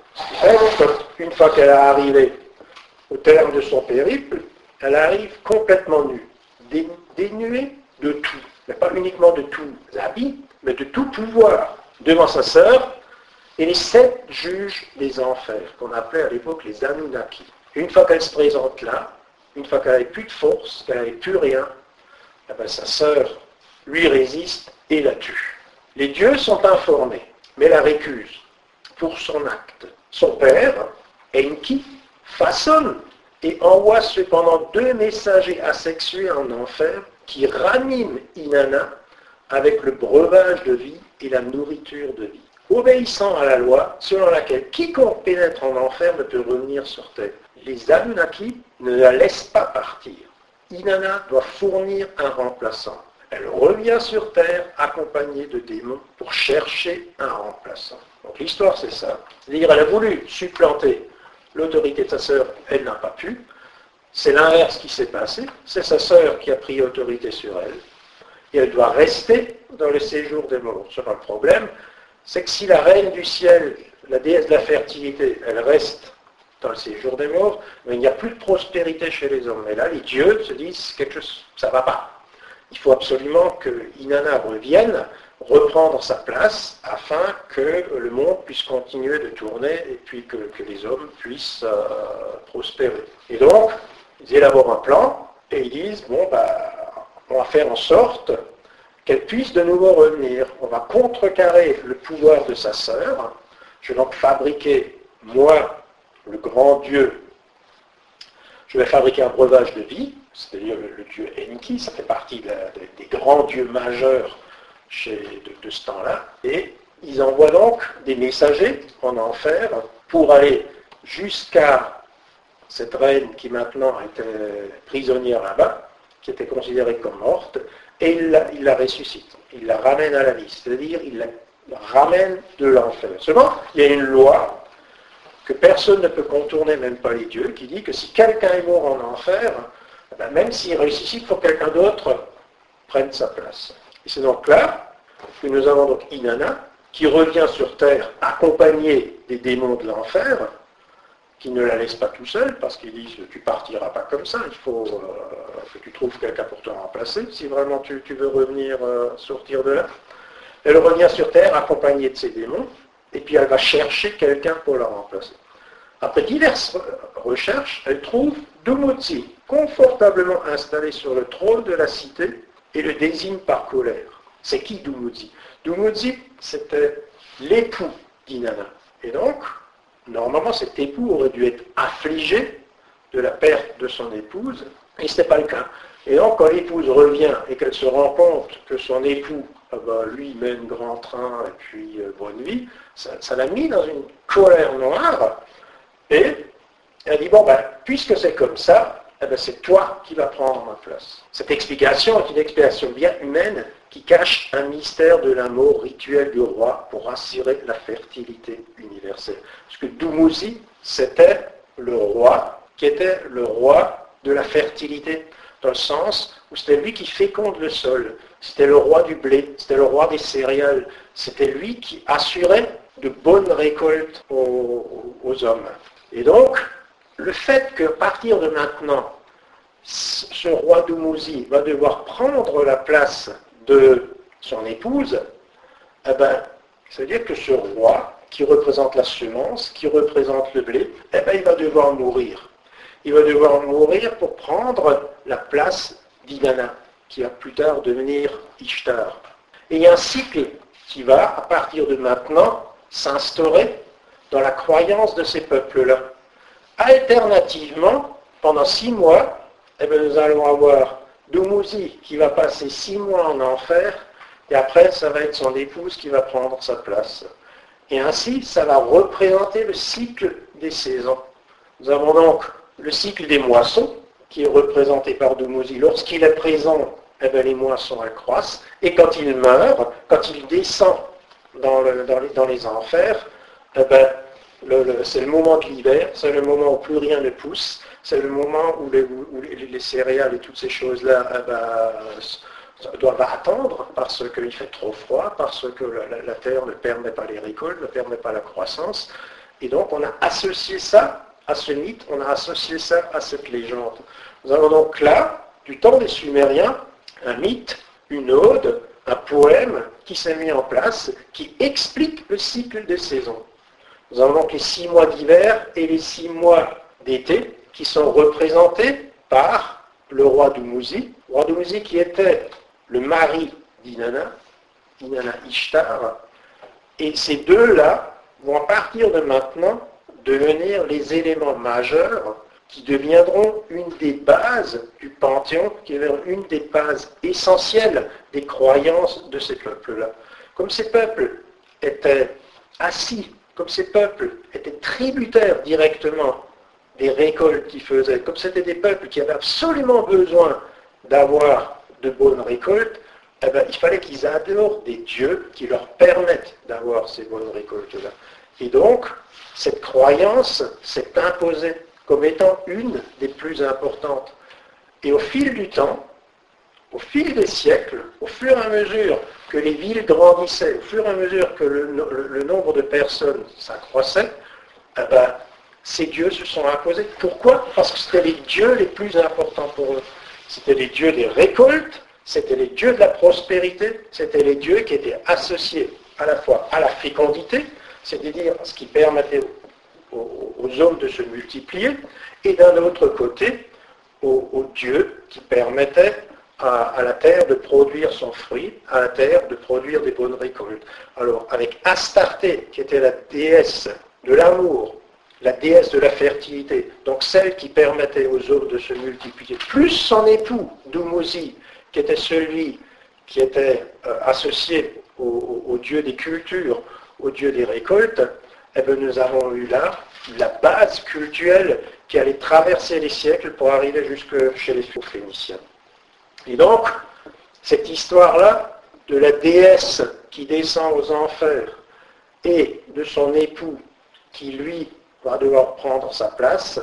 Une fois qu'elle est arrivée au terme de son périple, elle arrive complètement nue, dénuée de tout, mais pas uniquement de tous habits, mais de tout pouvoir, devant sa sœur et les 7 juges des enfers, qu'on appelait à l'époque les Anunnaki. Une fois qu'elle se présente là, une fois qu'elle n'avait plus de force, qu'elle n'avait plus rien, eh bien, sa sœur lui résiste et la tue. Les dieux sont informés, mais la récusent pour son acte. Son père, Enki, façonne et envoie cependant 2 messagers asexués en enfer qui raniment Inanna avec le breuvage de vie et la nourriture de vie, obéissant à la loi selon laquelle quiconque pénètre en enfer ne peut revenir sur terre. Les Anunnaki ne la laissent pas partir. Inanna doit fournir un remplaçant. Elle revient sur terre accompagnée de démons pour chercher un remplaçant. Donc l'histoire c'est ça. C'est-à-dire elle a voulu supplanter l'autorité de sa sœur, elle n'a pas pu. C'est l'inverse qui s'est passé. C'est sa sœur qui a pris autorité sur elle. Et elle doit rester dans le séjour des morts. Seulement le problème, c'est que si la reine du ciel, la déesse de la fertilité, elle reste dans le séjour des morts, mais il n'y a plus de prospérité chez les hommes. Et là, les dieux se disent quelque chose, ça ne va pas. Il faut absolument que Inanna revienne, reprendre sa place, afin que le monde puisse continuer de tourner et puis que les hommes puissent prospérer. Et donc, ils élaborent un plan et ils disent, on va faire en sorte qu'elle puisse de nouveau revenir. On va contrecarrer le pouvoir de sa sœur. Je vais donc fabriquer, moi, le grand Dieu, je vais fabriquer un breuvage de vie, c'est-à-dire le dieu Enki, ça fait partie des grands dieux majeurs de ce temps-là, et ils envoient donc des messagers en enfer pour aller jusqu'à cette reine qui maintenant était prisonnière là-bas, qui était considérée comme morte, et il la ressuscite, il la ramène à la vie, c'est-à-dire il la ramène de l'enfer. Seulement, il y a une loi que personne ne peut contourner, même pas les dieux, qui dit que si quelqu'un est mort en enfer, même s'il ressuscite, il faut que quelqu'un d'autre prenne sa place. Et c'est donc là que nous avons donc Inanna, qui revient sur terre accompagnée des démons de l'enfer, qui ne la laissent pas tout seul, parce qu'ils disent « tu partiras pas comme ça, il faut que tu trouves quelqu'un pour te remplacer, si vraiment tu veux revenir sortir de là ». Elle revient sur terre accompagnée de ces démons, et puis elle va chercher quelqu'un pour la remplacer. Après diverses recherches, elle trouve Dumuzi, confortablement installé sur le trône de la cité, et le désigne par colère. C'est qui Dumuzi? Dumuzi, c'était l'époux d'Inanna. Et donc, normalement, cet époux aurait dû être affligé de la perte de son épouse, et ce n'est pas le cas. Et donc, quand l'épouse revient et qu'elle se rend compte que son époux, lui, mène grand train et puis bonne vie, ça l'a mis dans une colère noire, et elle dit, bon, puisque c'est comme ça, c'est toi qui vas prendre ma place. Cette explication est une explication bien humaine qui cache un mystère de l'amour rituel du roi pour assurer la fertilité universelle. Parce que Dumuzi, c'était le roi qui était le roi de la fertilité, dans le sens où c'était lui qui féconde le sol, c'était le roi du blé, c'était le roi des céréales, c'était lui qui assurait de bonnes récoltes aux hommes. Et donc, le fait qu'à partir de maintenant, ce roi Dumuzi va devoir prendre la place de son épouse, ça veut dire que ce roi, qui représente la semence, qui représente le blé, il va devoir mourir. Il va devoir mourir pour prendre la place d'Inanna, qui va plus tard devenir Ishtar. Et il y a un cycle qui va, à partir de maintenant, s'instaurer dans la croyance de ces peuples-là. Alternativement, pendant 6 mois, nous allons avoir Dumuzi qui va passer 6 mois en enfer, et après, ça va être son épouse qui va prendre sa place. Et ainsi, ça va représenter le cycle des saisons. Nous avons donc le cycle des moissons, qui est représenté par Dumuzi. Lorsqu'il est présent, les moissons accroissent, et quand il meurt, quand il descend dans les enfers, c'est le moment de l'hiver, c'est le moment où plus rien ne pousse, c'est le moment où les céréales et toutes ces choses-là doivent attendre parce qu'il fait trop froid, parce que la terre ne permet pas les récoltes, ne permet pas la croissance. Et donc on a associé ça à ce mythe, on a associé ça à cette légende. Nous avons donc là, du temps des Sumériens, un mythe, une ode, un poème qui s'est mis en place, qui explique le cycle des saisons. Nous avons donc les 6 mois d'hiver et les 6 mois d'été qui sont représentés par le roi Dumuzi. Le roi Dumuzi qui était le mari d'Inanna, Inanna Ishtar. Et ces deux-là vont à partir de maintenant devenir les éléments majeurs qui deviendront une des bases du panthéon, qui est une des bases essentielles des croyances de ces peuples-là. Comme ces peuples étaient assis, comme ces peuples étaient tributaires directement des récoltes qu'ils faisaient, comme c'était des peuples qui avaient absolument besoin d'avoir de bonnes récoltes, il fallait qu'ils adorent des dieux qui leur permettent d'avoir ces bonnes récoltes-là. Et donc, cette croyance s'est imposée comme étant une des plus importantes. Et au fil du temps, au fil des siècles, au fur et à mesure que les villes grandissaient, au fur et à mesure que le nombre de personnes s'accroissait, ces dieux se sont imposés. Pourquoi ? Parce que c'était les dieux les plus importants pour eux. C'était les dieux des récoltes, c'était les dieux de la prospérité, c'était les dieux qui étaient associés à la fois à la fécondité, c'est-à-dire ce qui permettait aux hommes de se multiplier, et d'un autre côté, aux dieux qui permettaient à la terre de produire son fruit, à la terre de produire des bonnes récoltes. Alors, avec Astarté, qui était la déesse de l'amour, la déesse de la fertilité, donc celle qui permettait aux hommes de se multiplier, plus son époux, Dumuzi, qui était celui qui était associé au dieu des cultures, au dieu des récoltes, nous avons eu là la base cultuelle qui allait traverser les siècles pour arriver jusque chez les Phéniciens. Et donc, cette histoire-là, de la déesse qui descend aux enfers et de son époux qui, lui, va devoir prendre sa place,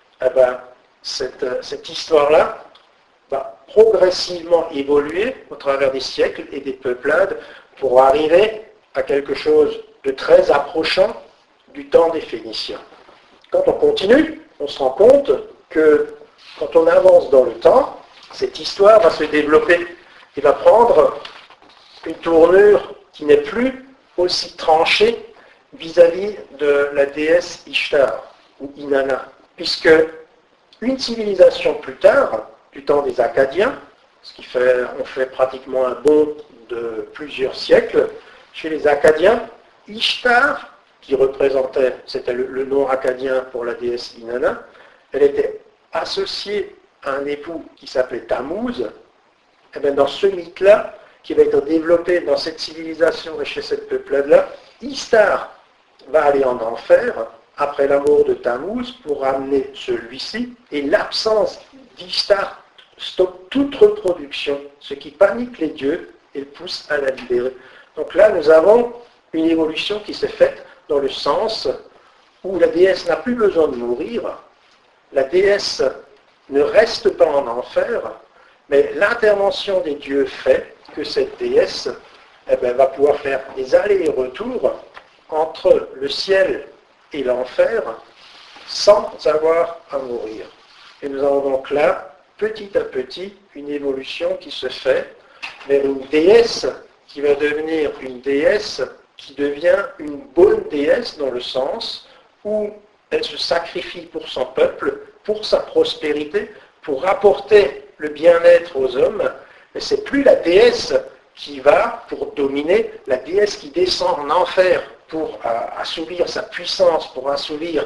cette histoire-là va progressivement évoluer au travers des siècles et des peuplades pour arriver à quelque chose de très approchant du temps des Phéniciens. Quand on continue, on se rend compte que quand on avance dans le temps, cette histoire va se développer et va prendre une tournure qui n'est plus aussi tranchée vis-à-vis de la déesse Ishtar ou Inanna, puisque une civilisation plus tard, du temps des Akkadiens, ce qui fait, on fait pratiquement un bond de plusieurs siècles, chez les Akkadiens, Ishtar qui représentait, c'était le nom acadien pour la déesse Inanna, elle était associée à un époux qui s'appelait Tammuz. Et bien dans ce mythe-là, qui va être développé dans cette civilisation et chez cette peuplade-là, Ishtar va aller en enfer après la mort de Tammuz pour ramener celui-ci, et l'absence d'Ishtar stoppe toute reproduction, ce qui panique les dieux et le pousse à la libérer. Donc là, nous avons une évolution qui s'est faite dans le sens où la déesse n'a plus besoin de mourir, la déesse ne reste pas en enfer, mais l'intervention des dieux fait que cette déesse va pouvoir faire des allers et retours entre le ciel et l'enfer sans avoir à mourir. Et nous avons donc là, petit à petit, une évolution qui se fait vers une déesse qui va devenir une déesse qui devient une bonne déesse dans le sens où elle se sacrifie pour son peuple, pour sa prospérité, pour apporter le bien-être aux hommes. Mais c'est plus la déesse qui va pour dominer, la déesse qui descend en enfer pour assouvir sa puissance, pour assouvir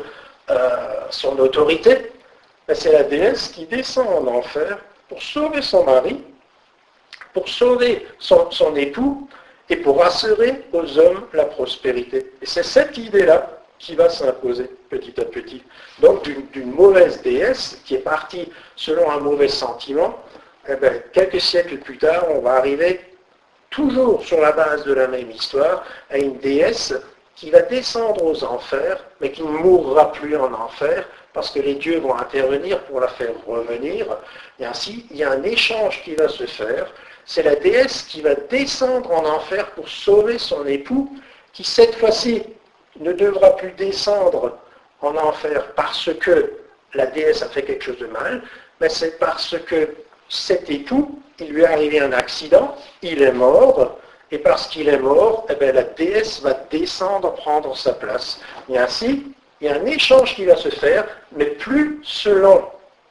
son autorité. Mais c'est la déesse qui descend en enfer pour sauver son mari, pour sauver son époux et pour assurer aux hommes la prospérité. Et c'est cette idée-là qui va s'imposer petit à petit. Donc d'une mauvaise déesse qui est partie selon un mauvais sentiment, quelques siècles plus tard, on va arriver toujours sur la base de la même histoire à une déesse qui va descendre aux enfers, mais qui ne mourra plus en enfer, parce que les dieux vont intervenir pour la faire revenir. Et ainsi, il y a un échange qui va se faire. C'est la déesse qui va descendre en enfer pour sauver son époux, qui cette fois-ci ne devra plus descendre en enfer parce que la déesse a fait quelque chose de mal, mais c'est parce que cet époux, il lui est arrivé un accident, il est mort, et parce qu'il est mort, la déesse va descendre prendre sa place. Et ainsi, il y a un échange qui va se faire, mais plus selon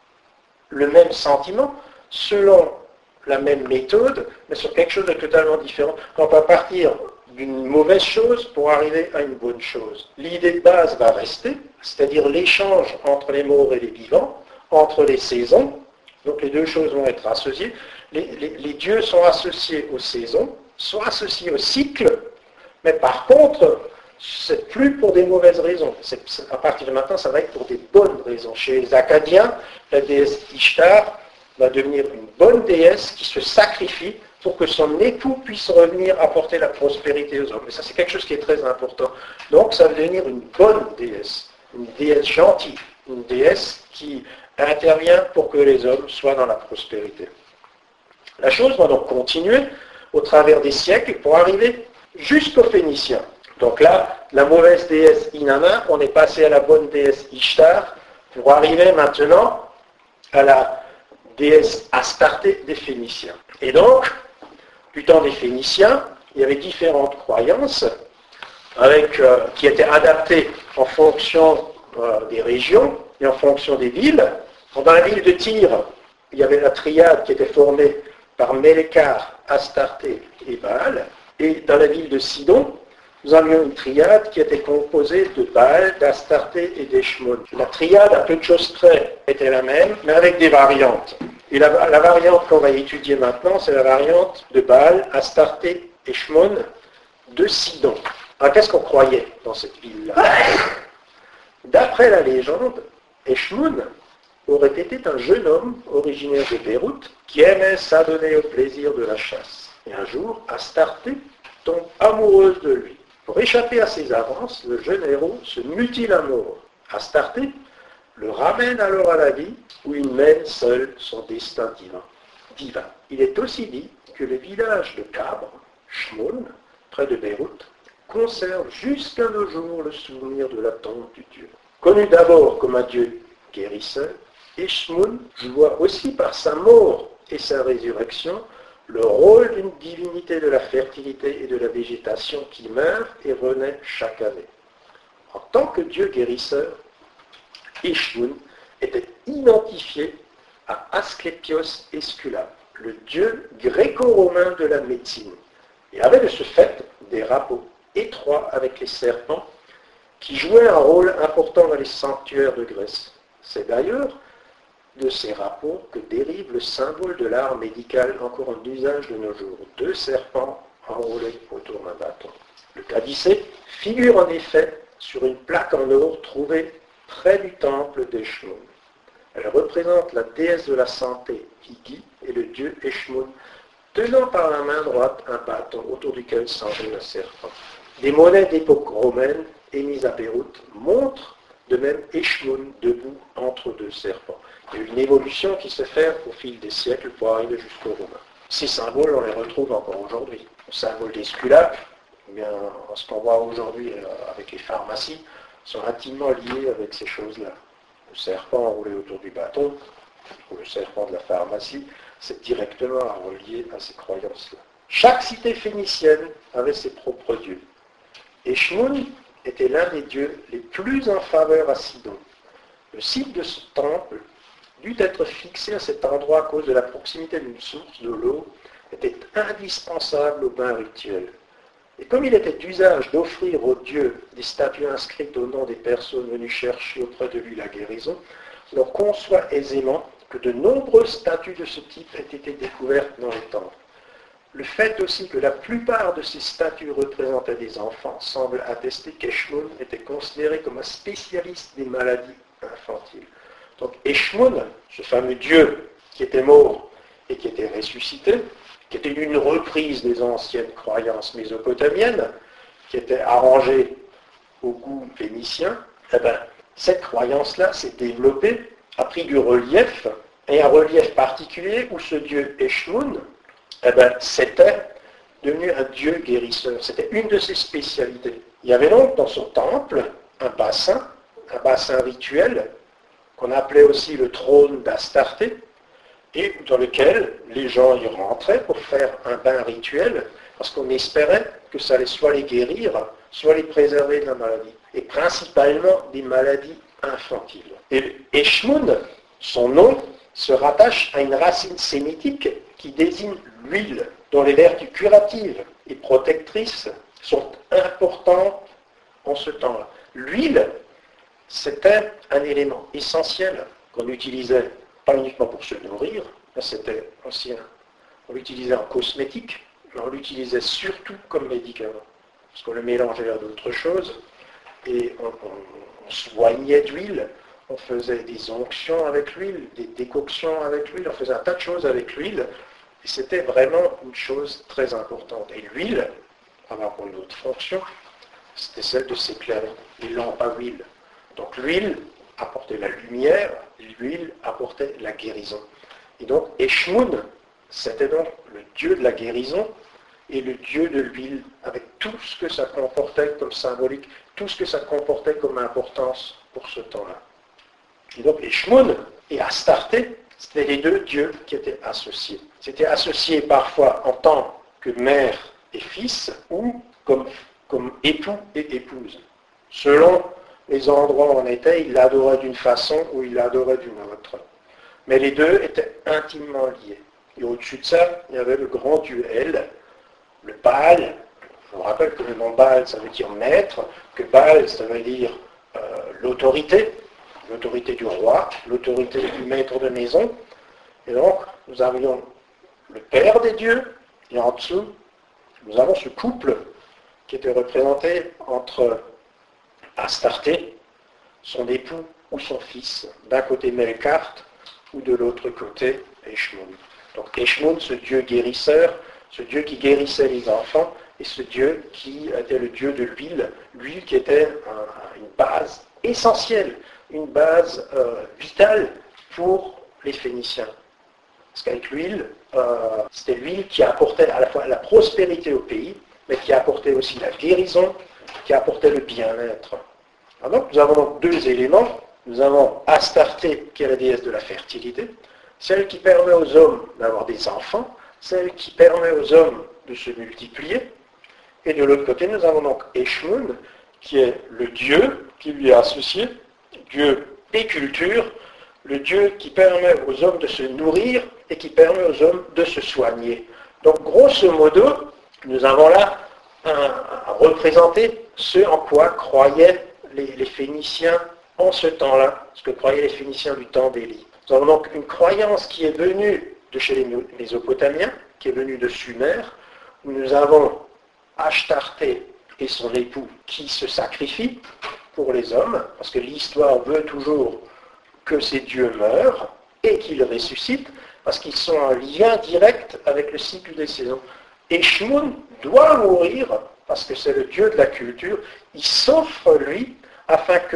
le même sentiment, selon la même méthode, mais sur quelque chose de totalement différent. On va partir d'une mauvaise chose pour arriver à une bonne chose. L'idée de base va rester, c'est-à-dire l'échange entre les morts et les vivants, entre les saisons. Donc les deux choses vont être associées. Les dieux sont associés aux saisons, sont associés au cycle, mais par contre, c'est plus pour des mauvaises raisons. À partir de maintenant, ça va être pour des bonnes raisons. Chez les Akkadiens, la déesse Ishtar va devenir une bonne déesse qui se sacrifie pour que son époux puisse revenir apporter la prospérité aux hommes. Et ça, c'est quelque chose qui est très important. Donc, ça va devenir une bonne déesse, une déesse gentille, une déesse qui intervient pour que les hommes soient dans la prospérité. La chose va donc continuer au travers des siècles pour arriver jusqu'aux Phéniciens. Donc là, la mauvaise déesse Inanna, on est passé à la bonne déesse Ishtar pour arriver maintenant à la déesse Astarté des Phéniciens. Et donc, du temps des Phéniciens, il y avait différentes croyances qui étaient adaptées en fonction des régions et en fonction des villes. Dans la ville de Tyr, il y avait la triade qui était formée par Melekar, Astarté et Baal. Et dans la ville de Sidon, nous avions une triade qui était composée de Baal, d'Astarté et d'Eshmon. La triade, à peu de choses près, était la même, mais avec des variantes. Et la variante qu'on va étudier maintenant, c'est la variante de Baal, Astarté et Eshmon de Sidon. Alors qu'est-ce qu'on croyait dans cette ville-là? D'après la légende, Eshmon aurait été un jeune homme originaire de Beyrouth qui aimait s'adonner au plaisir de la chasse. Et un jour, Astarté tombe amoureuse de lui. Pour échapper à ses avances, le jeune héros se mutile à mort. Astarté le ramène alors à la vie où il mène seul son destin divin. Il est aussi dit que le village de Kabre, Shmoun, près de Beyrouth, conserve jusqu'à nos jours le souvenir de la tombe du dieu. Connu d'abord comme un dieu guérisseur, Eshmoun joua aussi par sa mort et sa résurrection le rôle d'une divinité de la fertilité et de la végétation qui meurt et renaît chaque année. En tant que dieu guérisseur, Eshmoun était identifié à Asclépios Esculape, le dieu gréco-romain de la médecine, et avait de ce fait des rapports étroits avec les serpents qui jouait un rôle important dans les sanctuaires de Grèce. C'est d'ailleurs de ces rapports que dérive le symbole de l'art médical encore en usage de nos jours, 2 serpents enroulés autour d'un bâton. Le cadicé figure en effet sur une plaque en or trouvée près du temple d'Eshmoun. Elle représente la déesse de la santé, Igi, et le dieu Eshmoun, tenant par la main droite un bâton autour duquel s'enroule un serpent. Des monnaies d'époque romaine émises à Beyrouth montrent de même Eshmoun debout entre 2 serpents. Il y a une évolution qui se fait au fil des siècles pour arriver jusqu'aux Romains. Ces symboles, on les retrouve encore aujourd'hui. Le symbole d'Esculape, eh bien, ce qu'on voit aujourd'hui avec les pharmacies, sont intimement liés avec ces choses-là. Le serpent enroulé autour du bâton, ou le serpent de la pharmacie, c'est directement relié à ces croyances-là. Chaque cité phénicienne avait ses propres dieux. Eshmoun était l'un des dieux les plus en faveur à Sidon. Le site de ce temple dut être fixé à cet endroit à cause de la proximité d'une source de l'eau, était indispensable au bain rituel. Et comme il était d'usage d'offrir aux dieux des statues inscrites au nom des personnes venues chercher auprès de lui la guérison, on conçoit aisément que de nombreuses statues de ce type aient été découvertes dans les temples. Le fait aussi que la plupart de ces statues représentaient des enfants semble attester qu'Eshmoun était considéré comme un spécialiste des maladies infantiles. Donc Eshmoun, ce fameux dieu qui était mort et qui était ressuscité, qui était une reprise des anciennes croyances mésopotamiennes, qui était arrangée au goût phénicien, eh bien, cette croyance-là s'est développée, a pris du relief, et un relief particulier où ce dieu Eshmoun, eh bien, c'était devenu un dieu guérisseur. C'était une de ses spécialités. Il y avait donc dans son temple un bassin rituel, qu'on appelait aussi le trône d'Astarté, et dans lequel les gens y rentraient pour faire un bain rituel, parce qu'on espérait que ça allait soit les guérir, soit les préserver de la maladie, et principalement des maladies infantiles. Et Eshmoun, son nom, se rattache à une racine sémitique qui désigne l'huile, dont les vertus curatives et protectrices sont importantes en ce temps-là. L'huile, c'était un élément essentiel qu'on utilisait pas uniquement pour se nourrir, c'était aussi on l'utilisait en cosmétique, mais on l'utilisait surtout comme médicament, parce qu'on le mélangeait à d'autres choses, et on soignait d'huile, on faisait des onctions avec l'huile, des décoctions avec l'huile, on faisait un tas de choses avec l'huile, et c'était vraiment une chose très importante. Et l'huile, avait encore une autre fonction, c'était celle de s'éclairer, les lampes à huile. Donc l'huile apportait la lumière, l'huile apportait la guérison. Et donc Eshmoun, c'était donc le dieu de la guérison et le dieu de l'huile, avec tout ce que ça comportait comme symbolique, tout ce que ça comportait comme importance pour ce temps-là. Et donc Eshmoun et Astarté, c'était les 2 dieux qui étaient associés. C'était associé parfois en tant que mère et fils, ou comme époux et épouse. Selon les endroits où on était, il l'adorait d'une façon ou il l'adorait d'une autre. Mais les 2 étaient intimement liés. Et au-dessus de ça, il y avait le grand dieu El, le Baal. Je vous rappelle que le nom Baal, ça veut dire maître, que Baal, ça veut dire l'autorité du roi, l'autorité du maître de maison. Et donc, nous avions le père des dieux, et en dessous, nous avons ce couple qui était représenté entre Astarté, son époux ou son fils, d'un côté Melkart ou de l'autre côté Eshmoun. Donc Eshmoun, ce dieu guérisseur, ce dieu qui guérissait les enfants, et ce dieu qui était le dieu de l'huile qui était une base essentielle, une base vitale pour les Phéniciens. Parce qu'avec l'huile, c'était l'huile qui apportait à la fois la prospérité au pays, mais qui apportait aussi la guérison, qui apportait le bien-être. Alors donc, nous avons donc 2 éléments. Nous avons Astarté, qui est la déesse de la fertilité, celle qui permet aux hommes d'avoir des enfants, celle qui permet aux hommes de se multiplier. Et de l'autre côté, nous avons donc Eshmoun, qui est le dieu qui lui est associé, dieu des cultures, le dieu qui permet aux hommes de se nourrir et qui permet aux hommes de se soigner. Donc, grosso modo, nous avons là à représenter ce en quoi croyaient les Phéniciens en ce temps-là, ce que croyaient les Phéniciens du temps d'Élie. Nous avons donc une croyance qui est venue de chez les Mésopotamiens, qui est venue de Sumer, où nous avons Ashtarté et son époux qui se sacrifient pour les hommes, parce que l'histoire veut toujours que ces dieux meurent et qu'ils ressuscitent, parce qu'ils sont en lien direct avec le cycle des saisons. Et Shmoun doit mourir, parce que c'est le dieu de la culture, il s'offre lui afin que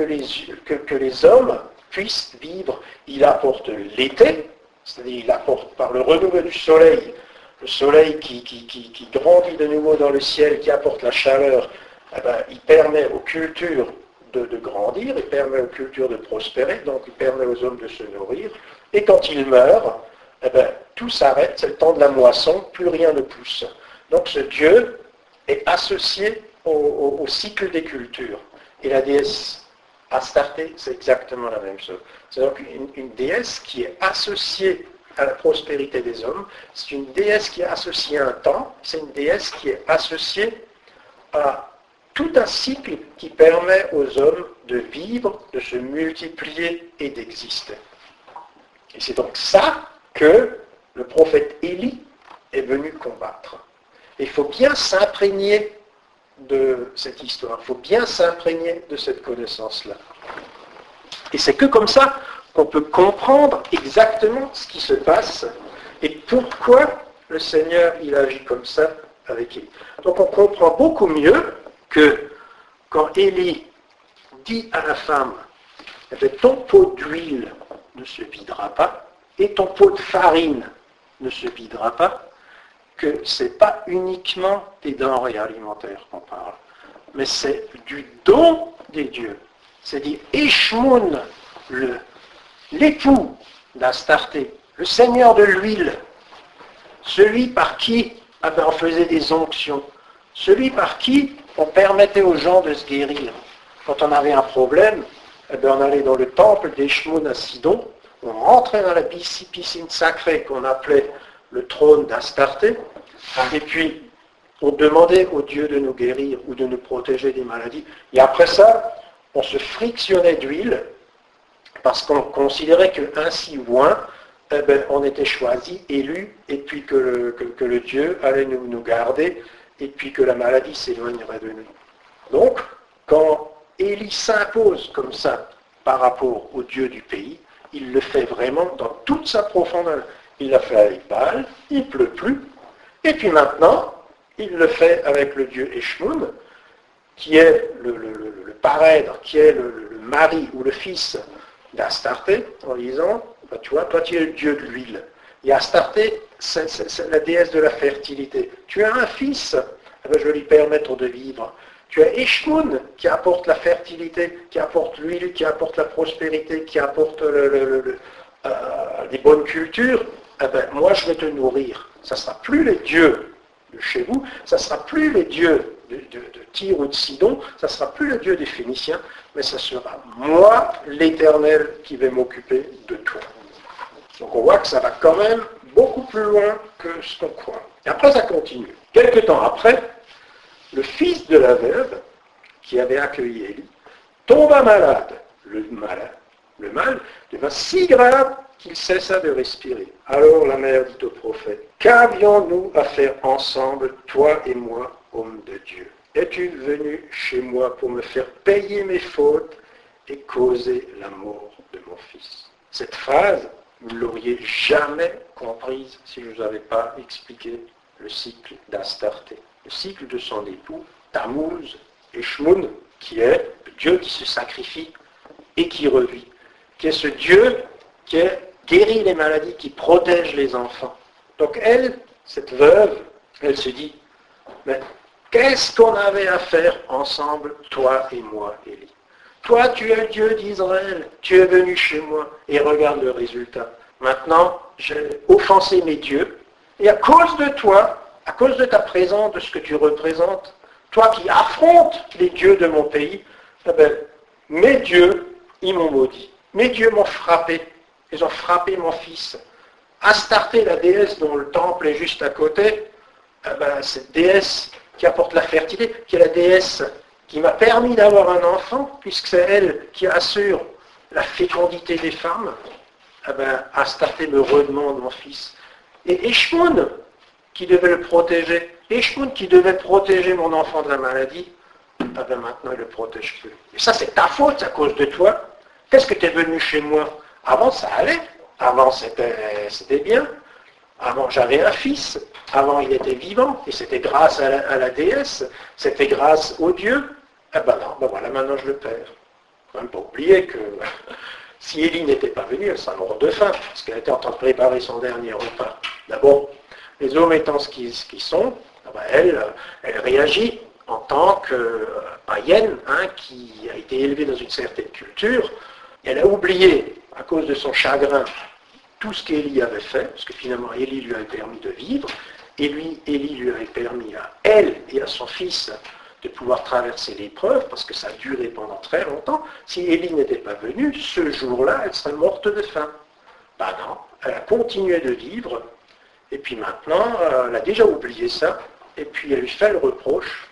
les hommes puissent vivre. Il apporte l'été, c'est-à-dire il apporte par le renouveau du soleil, le soleil qui grandit de nouveau dans le ciel, qui apporte la chaleur, il permet aux cultures de grandir, il permet aux cultures de prospérer, donc il permet aux hommes de se nourrir. Et quand il meurt, tout s'arrête, c'est le temps de la moisson, plus rien ne pousse. Donc ce Dieu est associé au cycle des cultures. Et la déesse Astarté, c'est exactement la même chose. C'est donc une déesse qui est associée à la prospérité des hommes. C'est une déesse qui est associée à un temps. C'est une déesse qui est associée à tout un cycle qui permet aux hommes de vivre, de se multiplier et d'exister. Et c'est donc ça que le prophète Élie est venu combattre. Et il faut bien s'imprégner de cette histoire, il faut bien s'imprégner de cette connaissance-là. Et c'est que comme ça qu'on peut comprendre exactement ce qui se passe et pourquoi le Seigneur il agit comme ça avec Élie. Donc on comprend beaucoup mieux que quand Élie dit à la femme, ton pot d'huile ne se videra pas et ton pot de farine ne se videra pas, que ce n'est pas uniquement des denrées alimentaires qu'on parle, mais c'est du don des dieux. C'est-à-dire Eshmoun, l'époux d'Astarté, le seigneur de l'huile, celui par qui on faisait des onctions, celui par qui on permettait aux gens de se guérir. Quand on avait un problème, on allait dans le temple d'Eshmoun à Sidon, on rentrait dans la piscine sacrée qu'on appelait le trône d'Astarté, et puis on demandait aux dieux de nous guérir ou de nous protéger des maladies. Et après ça, on se frictionnait d'huile, parce qu'on considérait qu'ainsi oint, on était choisi, élu, et puis que le Dieu allait nous garder, et puis que la maladie s'éloignerait de nous. Donc, quand Élie s'impose comme ça par rapport au Dieu du pays, il le fait vraiment dans toute sa profondeur. Il l'a fait avec Baal, il ne pleut plus, et puis maintenant, il le fait avec le Dieu Eshmoun, qui est le parèdre, qui est le mari ou le fils d'Astarté, en disant, tu vois, toi tu es le Dieu de l'huile. Et Astarté, c'est la déesse de la fertilité. Tu as un fils, je vais lui permettre de vivre. Tu as Eshmoun qui apporte la fertilité, qui apporte l'huile, qui apporte la prospérité, qui apporte des bonnes cultures. Moi je vais te nourrir. Ça ne sera plus les dieux de chez vous, ça ne sera plus les dieux de Tyr ou de Sidon, ça ne sera plus le Dieu des Phéniciens, mais ça sera moi, l'Éternel, qui vais m'occuper de toi. Donc on voit que ça va quand même beaucoup plus loin que ce qu'on croit. Et après ça continue. Quelque temps après, le fils de la veuve, qui avait accueilli Élie, tomba malade. Le mal devint si grave qu'il cessa de respirer. Alors la mère dit au prophète, qu'avions-nous à faire ensemble, toi et moi, homme de Dieu? Es-tu venu chez moi pour me faire payer mes fautes et causer la mort de mon fils? Cette phrase, vous ne l'auriez jamais comprise si je ne vous avais pas expliqué le cycle d'Astarté. Le cycle de son époux, Tammuz, Eshmoun, qui est le Dieu qui se sacrifie et qui revit, qui est ce Dieu qui guérit les maladies, qui protège les enfants. Donc elle, cette veuve, elle se dit, mais qu'est-ce qu'on avait à faire ensemble, toi et moi, Élie? Toi, tu es le Dieu d'Israël, tu es venu chez moi, et regarde le résultat. Maintenant, j'ai offensé mes dieux, et à cause de toi, à cause de ta présence, de ce que tu représentes, toi qui affrontes les dieux de mon pays, mes dieux, ils m'ont maudit. Mes dieux m'ont frappé. Ils ont frappé mon fils. Astarté, la déesse dont le temple est juste à côté, cette déesse qui apporte la fertilité, qui est la déesse qui m'a permis d'avoir un enfant, puisque c'est elle qui assure la fécondité des femmes, eh ben, Astarté me redemande mon fils. Et Eshmoun, qui devait le protéger, Eshmoun qui devait protéger mon enfant de la maladie, eh ben, maintenant il ne le protège plus. Et ça, c'est ta faute, à cause de toi. Qu'est-ce que tu es venu chez moi? Avant, ça allait. Avant, c'était bien. Avant, j'avais un fils. Avant, il était vivant. Et c'était grâce à la déesse. C'était grâce au Dieu. Eh ben non, ben voilà, maintenant je le perds. Il ne faut même pas oublier que si Élie n'était pas venue, elle serait morte de faim, parce qu'elle était en train de préparer son dernier repas. D'abord, les hommes étant ce qu'ils sont, eh ben elle réagit en tant que païenne, qui a été élevée dans une certaine culture. Elle a oublié, à cause de son chagrin, tout ce qu'Élie avait fait, parce que finalement Élie lui avait permis de vivre, et Élie lui avait permis à elle et à son fils de pouvoir traverser l'épreuve, parce que ça a duré pendant très longtemps. Si Élie n'était pas venue, ce jour-là, elle serait morte de faim. Ben non, elle a continué de vivre, et puis maintenant, elle a déjà oublié ça, et puis elle lui fait le reproche,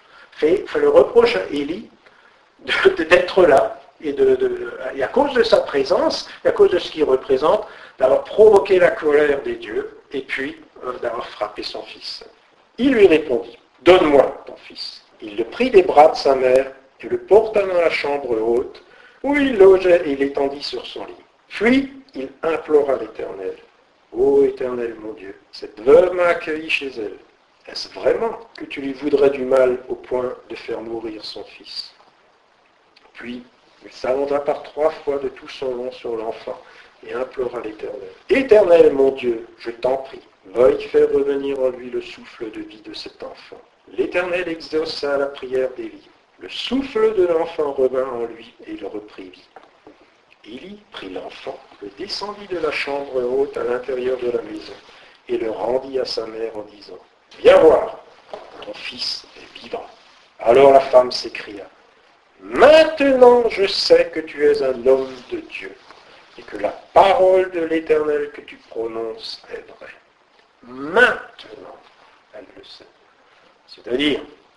à Élie d'être là, et à cause de sa présence, et à cause de ce qu'il représente, d'avoir provoqué la colère des dieux, et puis d'avoir frappé son fils. Il lui répondit, « Donne-moi ton fils. » Il le prit des bras de sa mère, et le porta dans la chambre haute, où il logeait et l'étendit sur son lit. Puis, il implora l'Éternel. « Ô Éternel mon Dieu, cette veuve m'a accueilli chez elle. Est-ce vraiment que tu lui voudrais du mal au point de faire mourir son fils ?» Puis, il s'allongea par 3 fois de tout son long sur l'enfant et implora l'Éternel. « Éternel mon Dieu, je t'en prie, veuille faire revenir en lui le souffle de vie de cet enfant. » L'Éternel exauça la prière d'Élie. Le souffle de l'enfant revint en lui et il reprit vie. Élie prit l'enfant, le descendit de la chambre haute à l'intérieur de la maison et le rendit à sa mère en disant « Viens voir, ton fils est vivant. » Alors la femme s'écria « Maintenant je sais que tu es un homme de Dieu et que la parole de l'Éternel que tu prononces est vraie. » Maintenant, elle le sait. C'est-à-dire,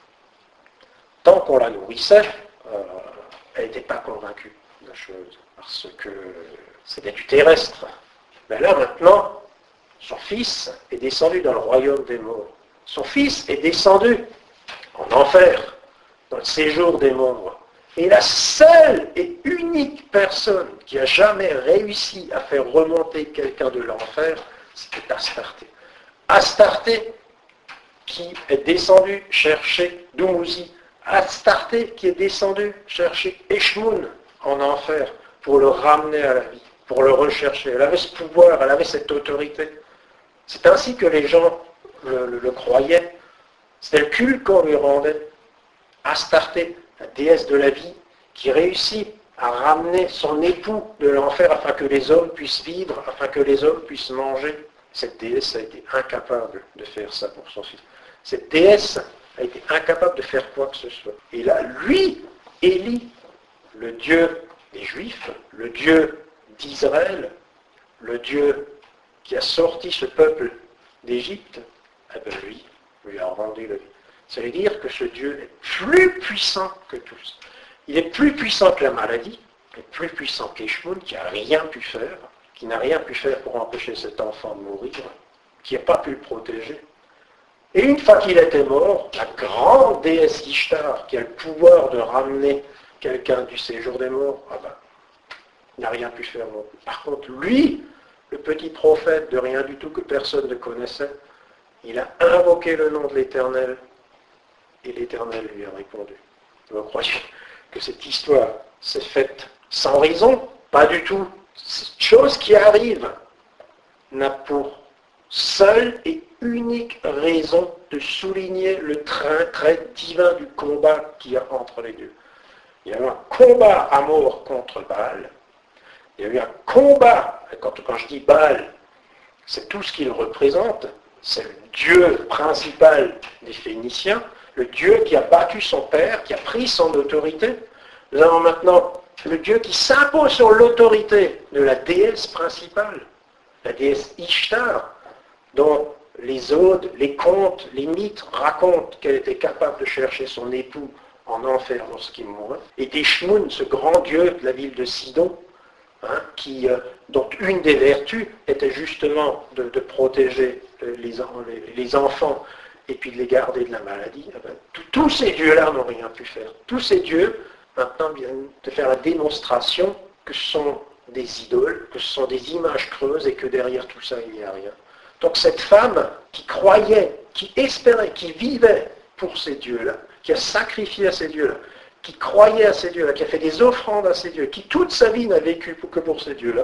tant qu'on la nourrissait, elle n'était pas convaincue de la chose, parce que c'était du terrestre. Mais là, maintenant, son fils est descendu dans le royaume des morts. Son fils est descendu en enfer, dans le séjour des morts. Et la seule et unique personne qui a jamais réussi à faire remonter quelqu'un de l'enfer, c'était Astarté. Astarté qui est descendu chercher Dumuzi. Astarté qui est descendu chercher Eshmoun en enfer pour le ramener à la vie, pour le rechercher. Elle avait ce pouvoir, elle avait cette autorité. C'est ainsi que les gens le croyaient. C'était le culte qu'on lui rendait. Astarté, la déesse de la vie, qui réussit à ramener son époux de l'enfer afin que les hommes puissent vivre, afin que les hommes puissent manger. Cette déesse a été incapable de faire ça pour son fils. Cette déesse a été incapable de faire quoi que ce soit. Et là, lui, Élie, le Dieu des Juifs, le Dieu d'Israël, le Dieu qui a sorti ce peuple d'Égypte, eh bien lui a rendu la vie. Ça veut dire que ce Dieu est plus puissant que tous. Il est plus puissant que la maladie, il est plus puissant qu'Eshmoun, qui n'a rien pu faire, qui n'a rien pu faire pour empêcher cet enfant de mourir, qui n'a pas pu le protéger. Et une fois qu'il était mort, la grande déesse Ishtar, qui a le pouvoir de ramener quelqu'un du séjour des morts, il n'a rien pu faire non plus. Par contre, lui, le petit prophète de rien du tout que personne ne connaissait, il a invoqué le nom de l'Éternel, et l'Éternel lui a répondu. Vous croyez que cette histoire s'est faite sans raison? Pas du tout. Cette chose qui arrive n'a pour seule et unique raison de souligner le trait divin du combat qu'il y a entre les deux. Il y a eu un combat à mort contre Baal. Il y a eu un combat, quand je dis Baal, c'est tout ce qu'il représente, c'est le dieu principal des Phéniciens, le dieu qui a battu son père, qui a pris son autorité. Nous avons maintenant le dieu qui s'impose sur l'autorité de la déesse principale, la déesse Ishtar, dont les odes, les contes, les mythes racontent qu'elle était capable de chercher son époux en enfer lorsqu'il mourrait. Et d'Eshmoun, ce grand dieu de la ville de Sidon, dont une des vertus était justement de protéger les enfants et puis de les garder de la maladie, tous ces dieux-là n'ont rien pu faire. Tous ces dieux, maintenant, viennent de faire la démonstration que ce sont des idoles, que ce sont des images creuses et que derrière tout ça, il n'y a rien. Donc cette femme qui croyait, qui espérait, qui vivait pour ces dieux-là, qui a sacrifié à ces dieux-là, qui croyait à ces dieux-là, qui a fait des offrandes à ces dieux, qui toute sa vie n'a vécu que pour ces dieux-là,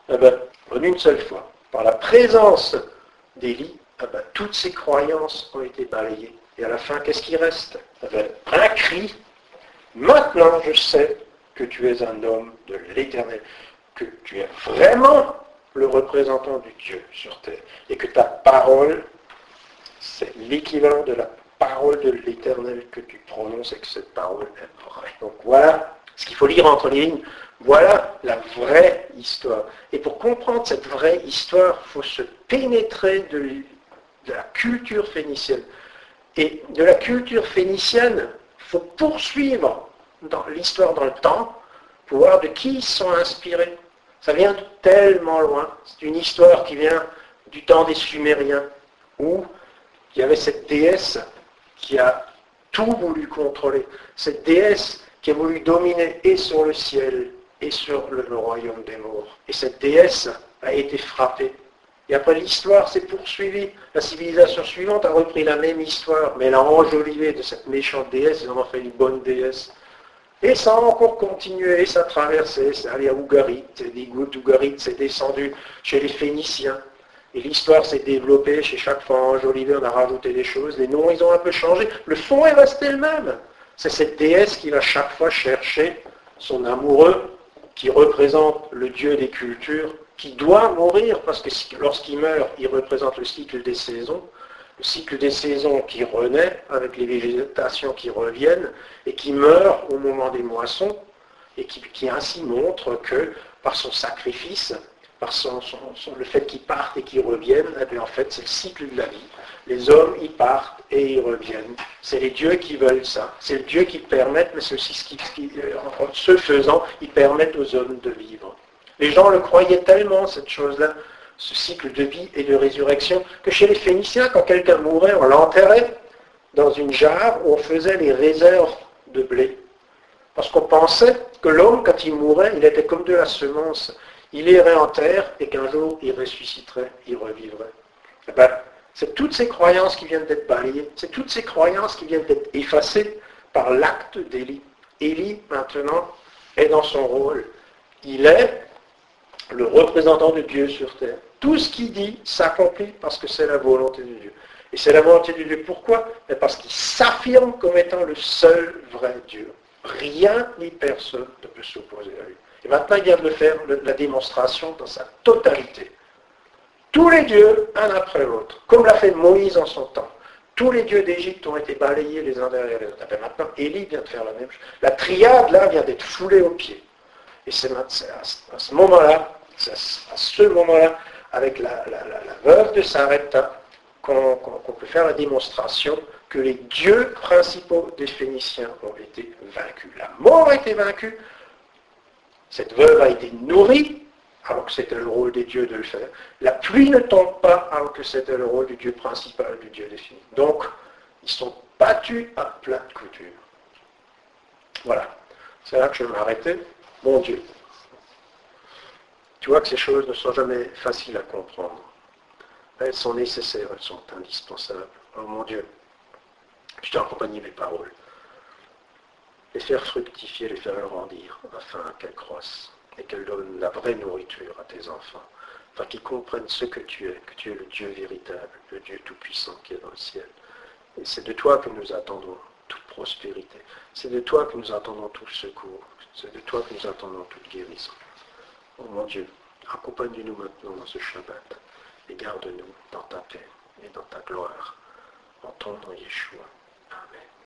en une seule fois, par la présence d'Élie, toutes ces croyances ont été balayées. Et à la fin, qu'est-ce qui reste? Un cri. Maintenant, je sais que tu es un homme de l'Éternel, que tu es vraiment le représentant du Dieu sur terre, et que ta parole, c'est l'équivalent de la parole de l'Éternel que tu prononces et que cette parole est vraie. Donc voilà ce qu'il faut lire entre les lignes. Voilà la vraie histoire. Et pour comprendre cette vraie histoire, il faut se pénétrer de la culture phénicienne. Et de la culture phénicienne, il faut poursuivre dans l'histoire dans le temps pour voir de qui ils sont inspirés. Ça vient de tellement loin. C'est une histoire qui vient du temps des Sumériens, où il y avait cette déesse qui a tout voulu contrôler. Cette déesse qui a voulu dominer et sur le ciel et sur le royaume des morts. Et cette déesse a été frappée. Et après, l'histoire s'est poursuivie. La civilisation suivante a repris la même histoire, mais elle a enjolivé de cette méchante déesse, ils en ont fait une bonne déesse. Et ça a encore continué, et ça a traversé, c'est allé à Ougarit, et des gouttes d'Ougarit, c'est descendu chez les Phéniciens. Et l'histoire s'est développée, chez chaque fois enjolivé, on a rajouté des choses, les noms ils ont un peu changé, le fond est resté le même. C'est cette déesse qui va chaque fois chercher son amoureux, qui représente le dieu des cultures, qui doit mourir, parce que lorsqu'il meurt, il représente le cycle des saisons, le cycle des saisons qui renaît avec les végétations qui reviennent et qui meurt au moment des moissons et qui ainsi montre que par son sacrifice, par le fait qu'ils partent et qu'ils reviennent, eh bien, en fait c'est le cycle de la vie. Les hommes ils partent et ils reviennent. C'est les dieux qui veulent ça. C'est les dieux qui permettent, mais c'est aussi ce faisant, ils permettent aux hommes de vivre. Les gens le croyaient tellement, cette chose-là, ce cycle de vie et de résurrection, que chez les Phéniciens, quand quelqu'un mourait, on l'enterrait dans une jarre où on faisait les réserves de blé. Parce qu'on pensait que l'homme, quand il mourait, il était comme de la semence. Il irait en terre et qu'un jour, il ressusciterait, il revivrait. Eh bien, c'est toutes ces croyances qui viennent d'être balayées, c'est toutes ces croyances qui viennent d'être effacées par l'acte d'Élie. Élie, maintenant, est dans son rôle. Il est le représentant de Dieu sur terre. Tout ce qu'il dit s'accomplit parce que c'est la volonté de Dieu. Et c'est la volonté de Dieu. Pourquoi? Parce qu'il s'affirme comme étant le seul vrai Dieu. Rien ni personne ne peut s'opposer à lui. Et maintenant, il vient de faire la démonstration dans sa totalité. Tous les dieux, un après l'autre, comme l'a fait Moïse en son temps. Tous les dieux d'Égypte ont été balayés les uns derrière les autres. Et maintenant, Élie vient de faire la même chose. La triade, là, vient d'être foulée aux pieds. Et c'est à ce moment-là, avec la veuve de Sarepta, qu'on peut faire la démonstration que les dieux principaux des Phéniciens ont été vaincus. La mort a été vaincue, cette veuve a été nourrie, alors que c'était le rôle des dieux de le faire. La pluie ne tombe pas, alors que c'était le rôle du dieu principal, du dieu des Phéniciens. Donc, ils sont battus à plat de couture. Voilà. C'est là que je vais m'arrêter. Mon Dieu. Tu vois que ces choses ne sont jamais faciles à comprendre. Elles sont nécessaires, elles sont indispensables. Oh mon Dieu, je t'ai accompagné les paroles. Les faire fructifier, les faire grandir, afin qu'elles croissent et qu'elles donnent la vraie nourriture à tes enfants, afin qu'ils comprennent ce que tu es le Dieu véritable, le Dieu tout-puissant qui est dans le ciel. Et c'est de toi que nous attendons toute prospérité. C'est de toi que nous attendons tout secours. C'est de toi que nous attendons toute guérison. Oh mon Dieu, accompagne-nous maintenant dans ce Shabbat et garde-nous dans ta paix et dans ta gloire. En ton nom, Yeshua. Amen.